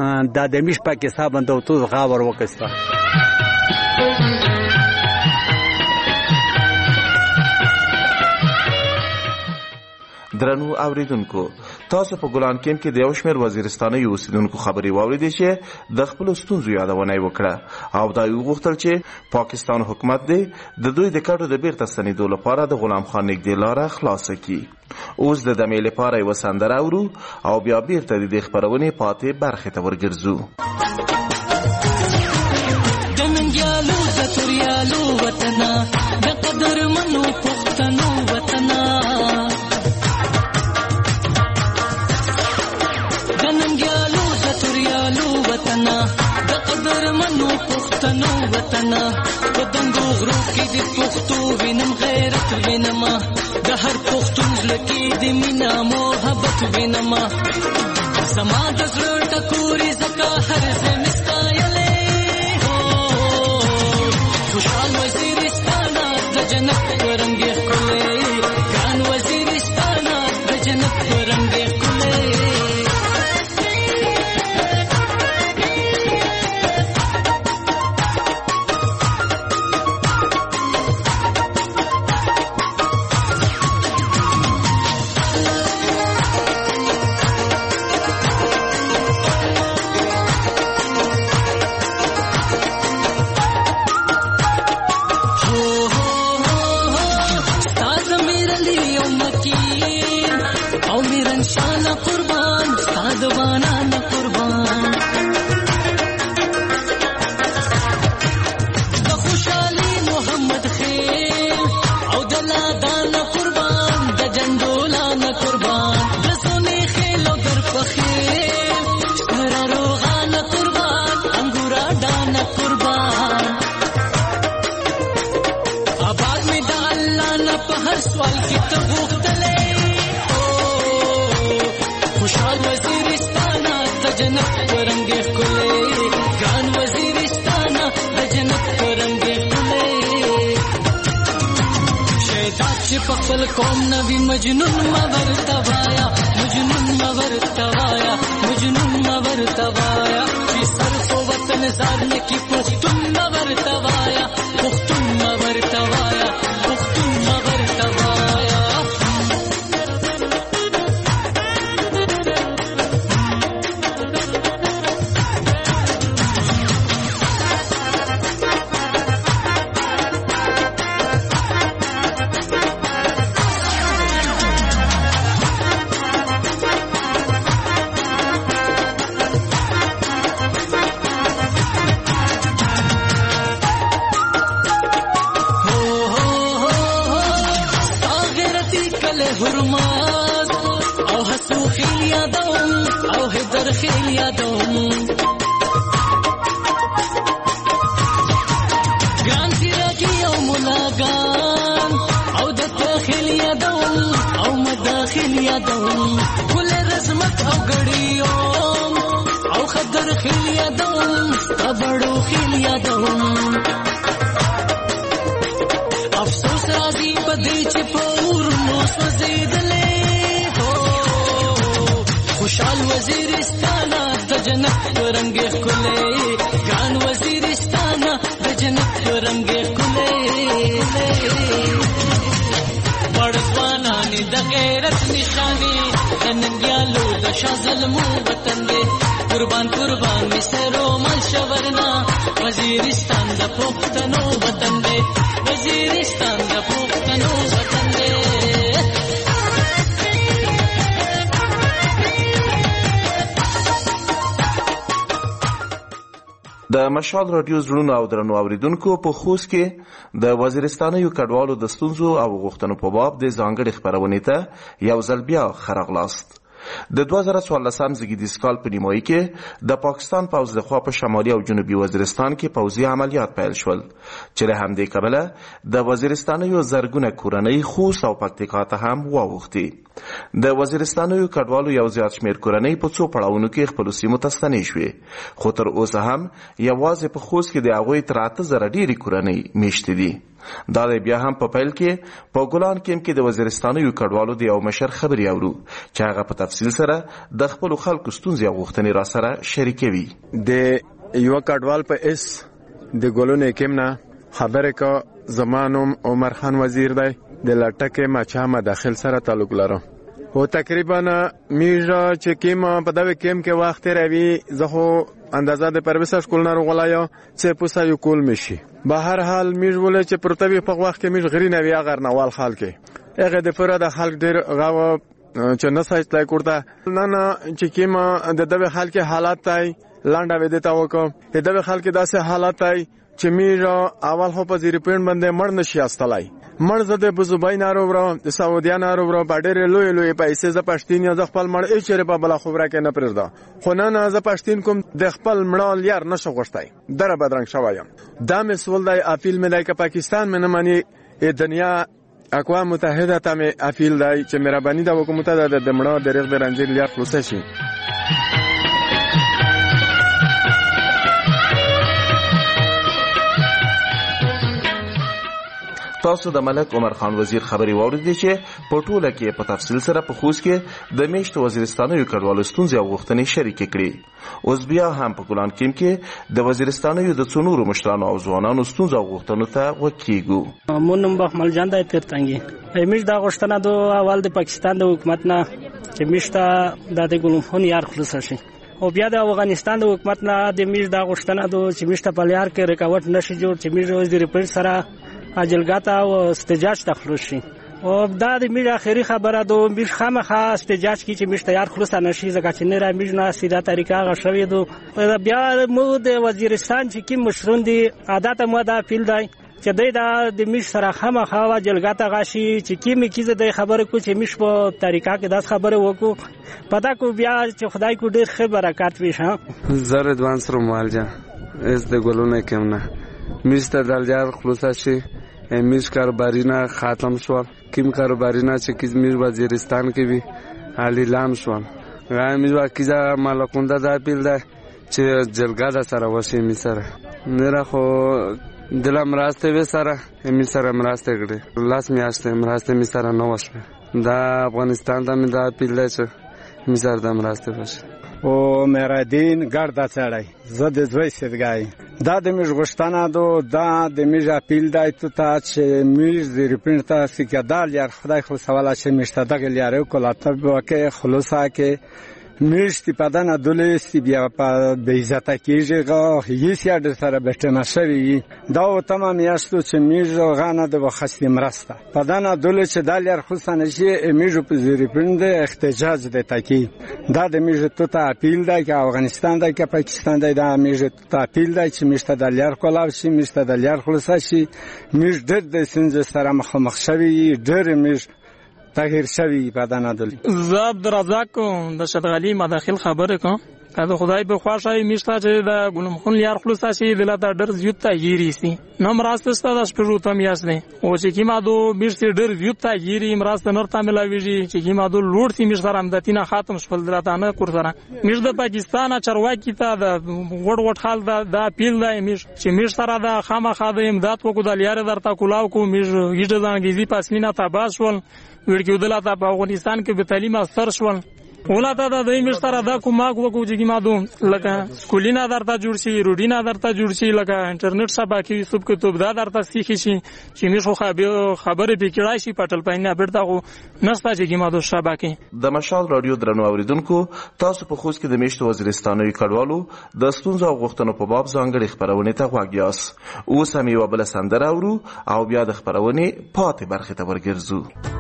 د د میش پاکستان بنده تو غاور وکستا درنو اوریدونکو تاسو په ګلان کیم کې د یو شمېر وزیرستاني اوسیدونکو خبري واوریدې چې د خپل ستونزو یادونه وکړه او دا یو غوښتل چې پاکستان حکومت دی د دوی د کډو د بیرته ستنېدو لپاره د غلام خان نږدې لاره خلاصه کړي اوس د دمې لپاره یو سندره اورو او بیا بیرته د خبرونې پاتې برخې ته ورګرځو د ننګیالو د توریالو وطن د قدر منو پښتنو وطن پښتنو وطن په دنګو غرو کې د پښتو وینم غیرت وینم د هر پښتون لکه د مینا محبت وینم سما د زړه ټکوري زکه هر زمستا یلې هو خوشحال وزیرستان د جنت رنگ خلې ګان وزیرستان د جنت رنگ خلې چې په خپل قوم نوی مجنون مور توایا مجنون مور توایا مجنون مور توایا چې صرف وطن زار نه کی پختون مور توایا پختون مور توایا پختون مور توایا خیل یادوم ګران سراجي او ملاګان او د تخیل یادوم او مداخل یادوم ګل رسمت او ګړیوم او خضر خیل یادوم کبړو خیل یادوم افسوس راځي په دې چې پور نو سوځیدلې خوشحال وزیرستان د جنت رنگ کله ګان وزیرستان د جنت رنگ کله پړوانان د غیرت نشانی ننګیالو د شازلمو وطن دی قربان قربان می سرو مل شورنا وزیرستان د پښتنو وطن دی وزیرستان د پښتنو وطن دی د مشال رادیو زړونو او درنو اوریدونکو په خوست کې د وزیرستانیو کډوالو د ستونزو او غوښتنو په باب د ځانګړي خبرونې ته یو ځل بیا ښه راغلاست. د دوه زره څوارلسم زیږدیز کال په نیمایي کې د پاکستان پوځ لخوا په شمالي او جنوبي وزیرستان کې پوځي عملیات پیل شول چې له همدې کبله د وزیرستانیو زرګونه کورنۍ خوست او پکتیکا ته هم واوښتې. د وزیرستانیو کډوالو یو زیات شمېر کورنۍ په څو پړاوونو کې خپلو سیمو ته ستنې شوې، خو تر اوسه هم یوازې په خوست کې د هغوی تر اته زره ډېرې کورنۍ میشتې دي. دا دی بیا هم په پیل کې په ګلان کیمپ کې د وزیرستانیو کډوالو د یو مشر خبرې اورو چې هغه په تفصیل سره د خپلو خلکو ستونزې او غوښتنې را سره شریکوي. د یو کډوال په اس د ګلونو کیمپ نه خبره کا زمانوم عمر خان وزیر دی د لټکه مچا مداخل سره تعلق لرم او تقریبا میرا چې کیما په دغه کیمپ کې وخت راوي زه خو اندازه د پرویس شکول نه غلایا چې پوسا یو کول مشي به هر حال میژ ولې چې پرتوی په وخت کې میژ غری نه وی اگر نوال خلک هغه د پره د خلک ډیر غو چې نه سایت کوړه نه نه چې کیما د دغه خلک حالات تای لانډه وې دتا وکم دغه خلک داسې حالات تای چې میرا اول خو په زیری پوینټ باندې مړ نشي استلای مړ زده بزوبای نارو ورو د سعودیا نارو ورو باډر لوی لوی پیسې ز پښتین یا ز خپل مړ اچره په بل خبره کې نه پرځدا خو نه نه ز پښتین کوم د خپل مړال یار نشو غشتای در بدرنګ شوایم دا مسول دی اپیل ملای که پاکستان من مانی دنیا اقوام متحده ته می اپیل دی چې مهرباني د حکومت د دمړه درغ درنجل یا خلاص شي. تاسو د ملک عمر خان وزیر خبري واوریدئ چې په ټوله کې په تفصیل سره په خوست کې د میشت وزیرستانیو کډوالو ستونزې او غوښتنې شریکې کړې. اوس بیا هم په ګلان کیمپ کې د وزیرستانیو د څو نورو مشرانو او ځوانانو ستونزو او غوښتنو ته وکیږو. مون نوم بخمل جان دی ترتنګي میش دا غوښتنه د اول د پاکستان د حکومت نه چې میشته د ګلوفون یار خلاص شي او بیا د افغانستان د حکومت نه د میش دا غوښتنه د چې میشته په لیار کې رکاوټ نشي جوړ چې میش وزیر پر سره اجلګاتا او استجاج تخلص شي او دا د میډ اخیری خبره دو میش خامخه استجاج کی چې میش تیار خلاص نشي ځکه چې نه را میش نه سیده طریقه غشوي دو بیا مو د وزیرستان چې کی مشرون دي عادت مو دا فیل دی چې دا د میش سره خامخه اجلګاتا غشي چې کی می کیزه د خبره کو چې میش په طریقه کې داس خبره وکړو پتا کو بیا چې خدای کو ډیر خیر برکات وشه زره دوان سره مالجا از د ګلونه کمنه میش ته دلجار خلاص شي میز کاروبارینا ختم شو کیم کاروبارینا چې کیز میر وزیرستان کې وی علی لام شو غا میز واکیزا مالکوندا دا پیل ده چې جلګا دا سره وشي می سره نه خو دلته مرسته به سره می سره مرسته کړې لاس میاشتې مرسته می سره نه وشوه دا افغانستان ته می دا پیل چې می سره د مرسته بشه او مرادین ګردا چړای زه د زوی سیدګای دا د میژ غشتانه دو دا د میژ اپیل دای ته تا چې میژ د ریپینټ ته سکیدال یار خدای خو سواله چې میشته دغه لیاره کولاته وکه خلاصه کې میشتي پدانه دولستی بیا په بیزته کېږي غو هیڅ یاد سره بټنه شوی دا تمام یاستو چې میژ غانه د وخت مرسته پدانه دولس چې دالر خصنه شي میژ په زیرپند احتجاج د تاکی دا د میژ ته اپیل دی که افغانستان دی که پاکستان دی دا میژ ته اپیل دی چې میشته دالر کولاو شي میشته دالر خلاصه شي میژ د سنځ سره مخ مخ شوی ډېر میژ تغییر شوی بدن دلی زه عبدالرزاق کوم د شدغلی مداخل خبره کوم که خدای به خواشای میشته چې د ګلم خون یار خلاص شي دلته ډر زیات تغییری سي نو مراسته ستاسو شپږو تم یاسنه او چې کیما دو بیرته ډر زیات تغییری مراسته نرته ملاویږي چې کیما دو لوړ سي میشته رامدتینه ختم شول دلته نه کور سره میش د پاکستان چرواکی ته د وړ وړ حال د پیل دی میش چې میش سره د خامخا د امداد وکړو د لیاره درته کولاو کو میش یډه ځانګيزي پاسلینا تاباس ول ورکیو دلته په افغانستان کې به تعلیم اثر شول ولته د دې مشتره دا کوماګ وکړو چې ما دوم لکه سکولینا درته جوړ شي روډینا درته جوړ شي لکه انټرنیټ شبکې سب کې توب دا درته سیخي شي چې میشو خبره پکړای شي پټل پاینه بیرته خو نستا چې ما دو شبکې د مشال رادیو درنو اوریدونکو تاسو په خوست کې د میشت وزیرستانوي کډوالو د ستونزو او غوښتنو په باب ځانګړي خبرونه ته غوږ یاست اوس هم یو بل سندره اورو او بیا د خبرونه پاتې برخه ته ورګرځو.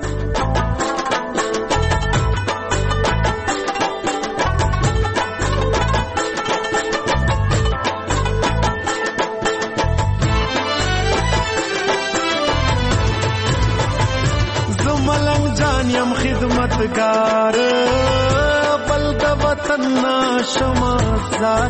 خدمتگار بل د وطن شمازار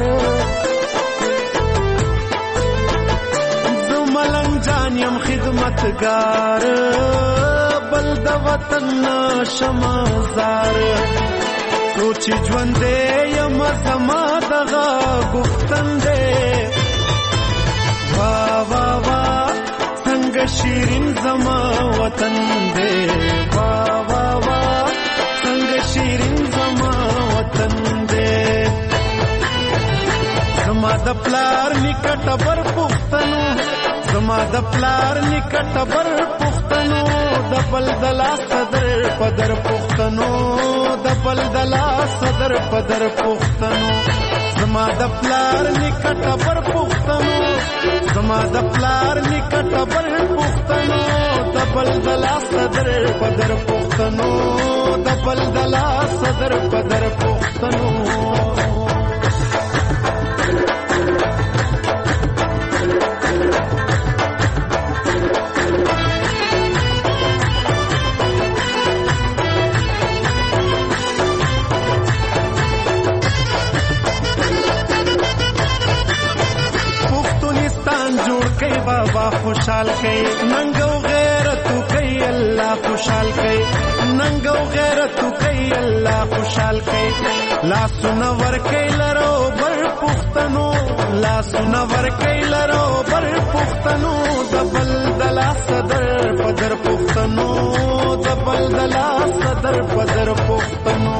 زملنګ جان يم خدمتگار بل د وطن شمازار سوچ ژوند یم زما دغه گفتن دې وا وا وا څنګه شیرین زما وطن دې وا وا وا څنګه شیرین زما وطن دې زما د پلار نکټ بر پختنو زما د پلار نکټ بر پختنو د بلدلا صدر پدر پختنو د بلدلا صدر پدر پختنو زما د پلار نکټ بر پختنو زما د پلار نکټ بر پختنو د بلدلا صدر پدر پختنو د بلدلا صدر پدر پختنو بابا خوشحال کئی ننگو غیرتو کئی اللہ خوشحال کئی ننگو غیرتو کئی اللہ خوشحال کئی لا سنور کئی لرو بر پختنو لا سنور کئی لرو بر پختنو دبل دلا صدر پدر پختنو دبل دلا صدر پدر پختنو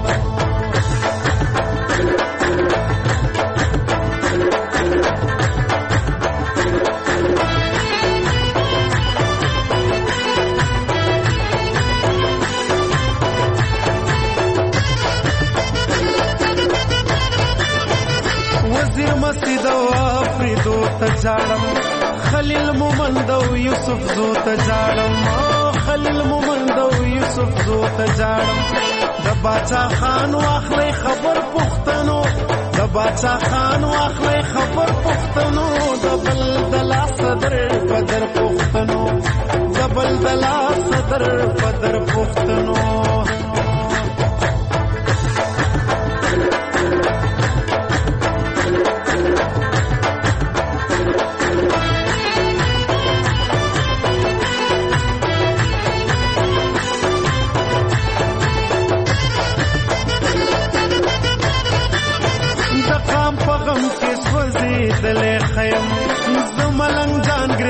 مسجد او افریدو تجارم خلیل مومندو یوسف زو تجارم خلیل مومندو یوسف زو تجارم د باچا خان واخلې خبر پختنو د باچا خان واخلې خبر پختنو د بلدلا صدر پدر پختنو د بلدلا صدر پدر پختنو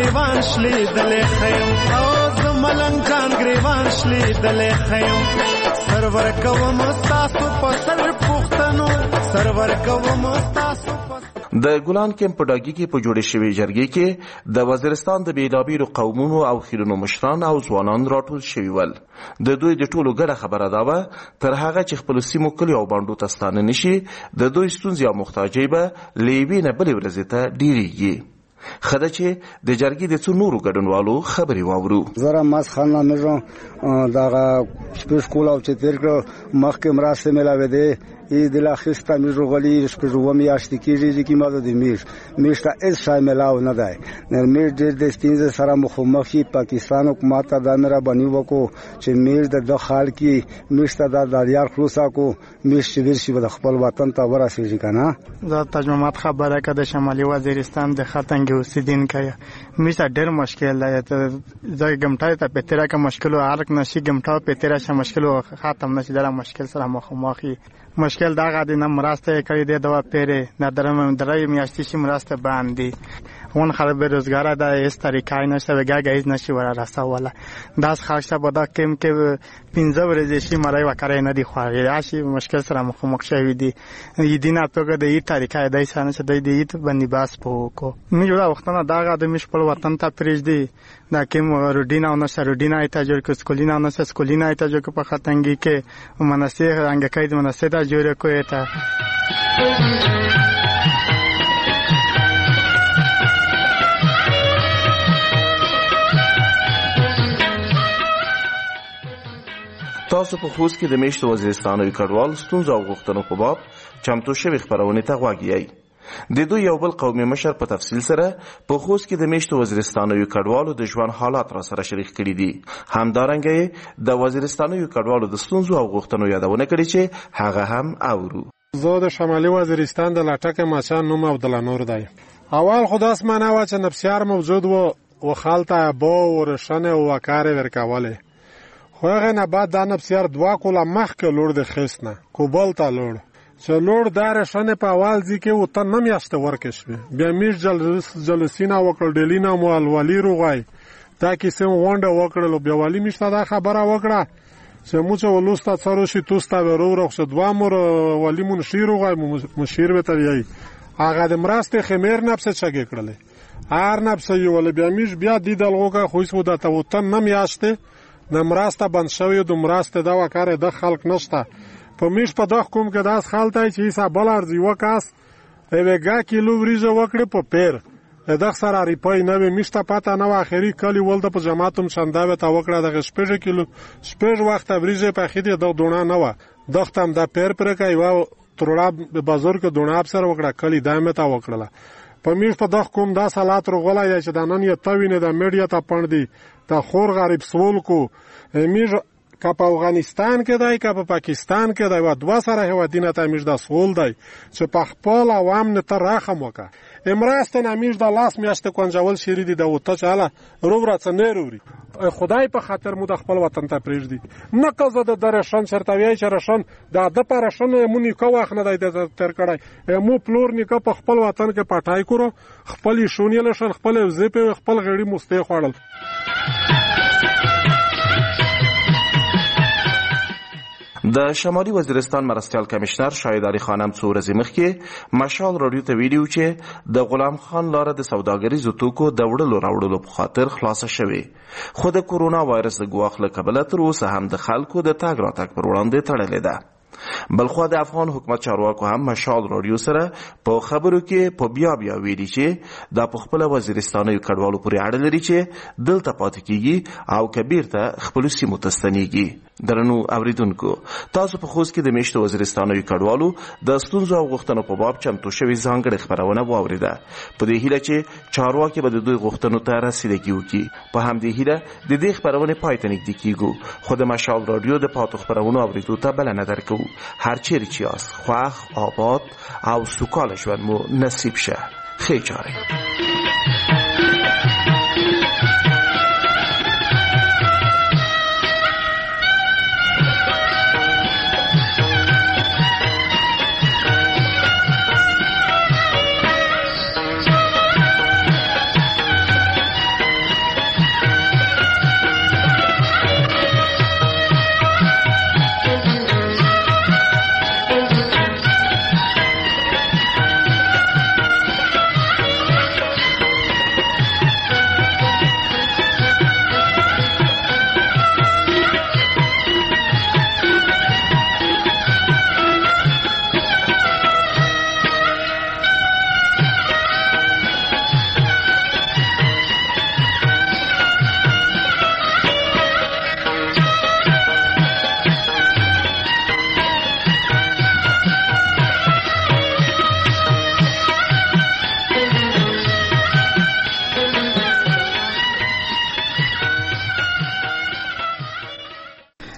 گریوان شلی دلې خیم او زملنګ جان گریوان شلی دلې خیم سرور کوم تاسو په سر پښتنو سرور کوم تاسو د ګلان کمپ په ډاګي کې په جوړې شوې جرګې کې د وزیرستان د بیلابیلو قومونو او خیلونو مشران او ځوانان راټول شوي ول. د دوی د ټولو ګډه خبره دا وه تر هغه چې خپلو سیمو کلیو او بانډو ته ستانه نشي د دوی ستونزې او محتاجۍ به له یوې نه بلې ورځې ته ډېرېږي. ښه ده چې د جرګې د څو نورو ګډونوالو خبرې واورو. زه رمز خان نامیږم دغه شپږ کال او چې تېر کړه مخکې مرستې میلاوېدې ای دل اخیسته میږ غلی شپږ اووه میاشتې کېږي چې ماده د میږ میږ ته هېڅ شی میلاو نه دی. میږ ډېر د ستونزې سره مخامخ شي. پاکستان حکومت ته دا مهرباني وکړو چې میږ د ده خال کې میږ ته دا دریار خلاصه کړو میږ چې ډېر شي به د خپل وطن ته ورسېږي که نه. زه تاج محمد خبره که د شمالي وزیرستان د خطنګ اوسیدونکی یم. میږ ته ډېر مشکل دی. زه ګمټای ته پیتره که مشکل و حل نشي ګمټا پیتره شه مشکل و ختم نشي دغه مشکل سره مخامخ یي. مشکل دغه دی نه مرسته یې کړې دی دوا پیرې نه درم درې میاشتې شي مرسته باندې اون خلک بېروزګاره ده هېڅ طریقه یې نشته وګاګه هېڅ نشي ور رسولی. داسې خلک شته په دا کیم کې پنځه ورځې شي مړی وکړی نه دي خوړلی داسې مشکل سره مخامخ شوي دي. یدینه توګه د هېڅ طریقه یې دی سره نشته دی د هېڅ بندوبست په وکړو. موږ جوړه وختونه دغه د موږ خپل وطن ته پرېږدي دا کیم روډینه او نشته روډینه یې ته جوړ کړو سکولینه او نشته سکولینه یې ته جوړ کړو په خطنګي کې مناسې رنګکۍ د مناسې ته جوړ کړو یې ته تاسو په خوست کې د میشتو وزیرستانوي کډوال ستونزو او غوښتنو په باب چمتو شوې خپرونې ته غوږ یئ. د دوی یو بل قومي مشر په تفصیل سره په خوست کې د میشتو وزیرستانوي کډوالو د ژوند حالات را سره شریک کړي دي. همدارنګه یې د وزیرستانوي کډوالو د ستونزو او غوښتنو یادونه کړې چې هغه هم اورو. زه د شمالي وزیرستان د لاټکه ماچان نوم عبدالنور دی. اول خو داس معنی وه چې نفسیار موجود و و خالته ابا و رشنې و وکارې ورکولې. خو هغې نه بعد دا نفسیار دوه کاله مخکې لوړ د خیست نه کوبل ته لوړ چې لوړ دا رشنې په اول ځای کې ورته نه میاشتې ورکې شوې. بیا میش جلسینه وکړل ډیلینه مو الولي روغی دا کیسې مو غونډه وکړل. بیا والي میش ته دا خبره وکړه چې موږ ولوسته څرو شي توسته ورو ورو چې دوه مور والي مون شیر روغی مشیر به ته ویایي هغه د مرستې خمیر نفسه چګې کړلې هر نفسه یې ولې بیا میش بیا دیدل وکړه خو هېڅ ودته ورته نه میاشتې د مرسته بند شوی د مرسته دا وکړې د خلک نشته. په میش په دغه کوم کې داس خلک دی چې هېڅ بل ارځي یوه کس یوه کیلو وریژه وکړې په پیر دغه سره ریپای نه وي میش ته پته نه وه. اخري کلي ولده په جماعت هم چنده به ته وکړه دغه شپږ کیلو شپږ وخته وریژې پخې دي دغه دونه نه وه دغه ته هم دا پیر پرې که یوه تروړه بازار کې دونه افسر وکړه کلي دا مې ته وکړله. په میش په دغه کوم دا حالات راغلی دی چې دا نن یې ته وینې د میډیا ته پڼ دي د خور غریب سول کو میږ که په افغانستان کې دی که په پاکستان کې دی و دوه سره هېوادونه ته میږ دا سول دی چې په خپل عوام نه ته رحم وکړه. مرستې نه میږ د لاس میاشتې کونجول شیري دي د وته چې هله روبره څه نه روړي خدای په خاطر مو د خپل وطن ته پرېږدي. نه که زه د رشن چېرته ویایي چې رشن د ده په رشن مو نیکه وخت نه دی تېر کړی مو پلور نیکه په خپل وطن کې پټای کړو خپل یې شونې لشن خپل یې وزې خپل غړي مستې خوړل. د شمالي وزیرستان مرستیال کمشنر شاهد علي خان هم څو ورځې مخکې مشال راډیو ته ویلي چې د غلام خان لاره د سوداګریزو توکو د وړلو راوړلو په خاطر خلاصه شوې خو د کورونا وایرس د ګواښ له کبله تر اوسه هم د خلکو د تګ راتګ پر وړاندې تړلې ده. بلخوا د افغان حکومت چارواکو هم مشال راډیو سره په خبرو کې په بیا بیا ویلي چې دا په خپله وزیرستانیو کډوالو پورې اړه لري چې دلته پاتې کیږي او که بیرته خپلو سیمو ته ستنیږي. درنو اوریدونکو تاسو په خوست کې د میشتو وزیرستانیو کډوالو د ستونزو او غوښتنو په باب چمتو شوې ځانګړې خپرونه واورېده. په دې هیله چې چارواکي به د دوی غوښتنو ته رسیدګي وکړي. په همدې هیله د دې خپرونې پای ته نږدې کیږو خو د مشال راډیو د پاتو خپرونو اورېدو ته بلنه درکوو. هر چیرې چې یاست خوښ آباد او سوکاله ژوند مو نصیب شه. ښې چارې.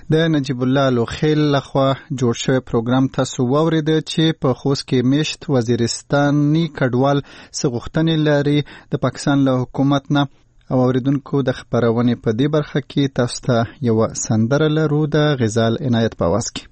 د نجیب الله لوخیل لخوا جوړ شوی پروګرام تاسو واورید چې په خوست کې میشت وزیرستاني کډوال څه غوښتنې لري د پاکستان له حکومت نه. او اوریدونکو د خبرونې په دې برخه کې تاسو ته یو سندره لرو د غزال عنایت په आवाज کې.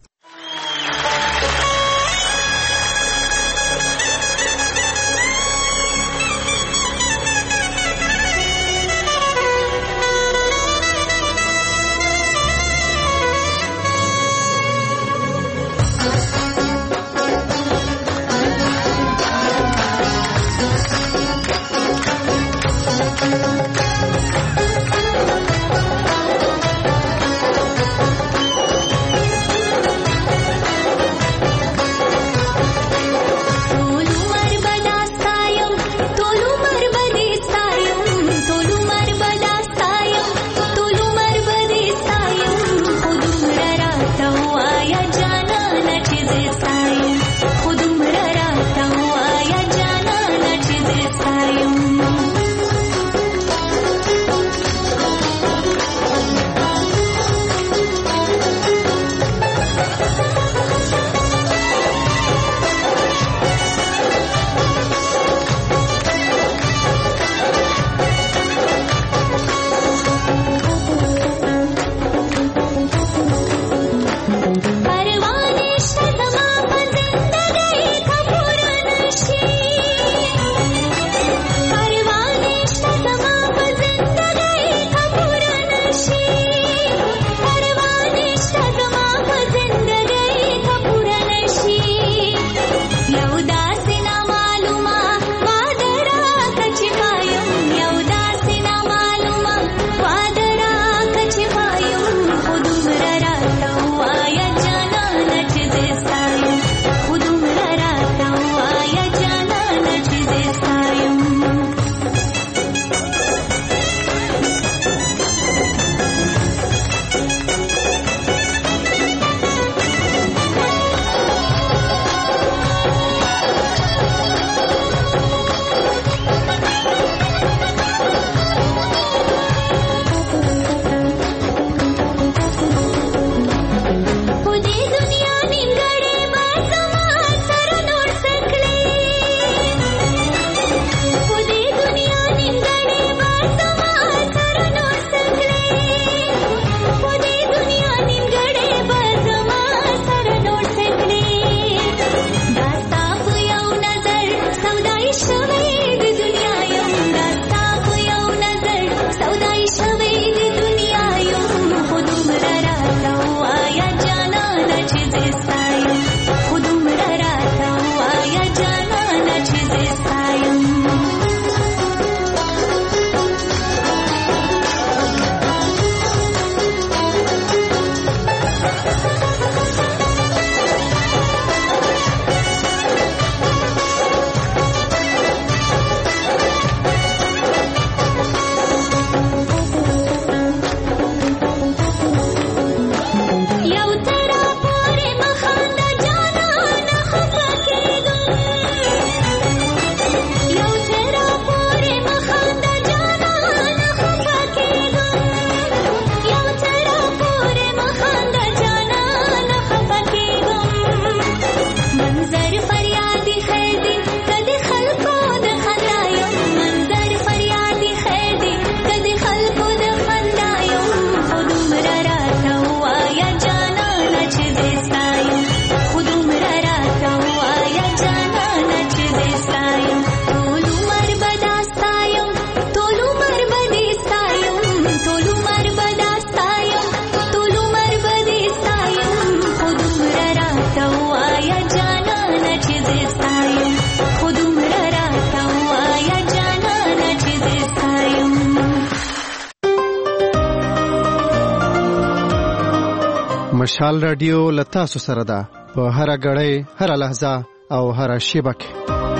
مشال رادیو لتا سره ده په هر غړې هر لحظه او هر شیبه کې.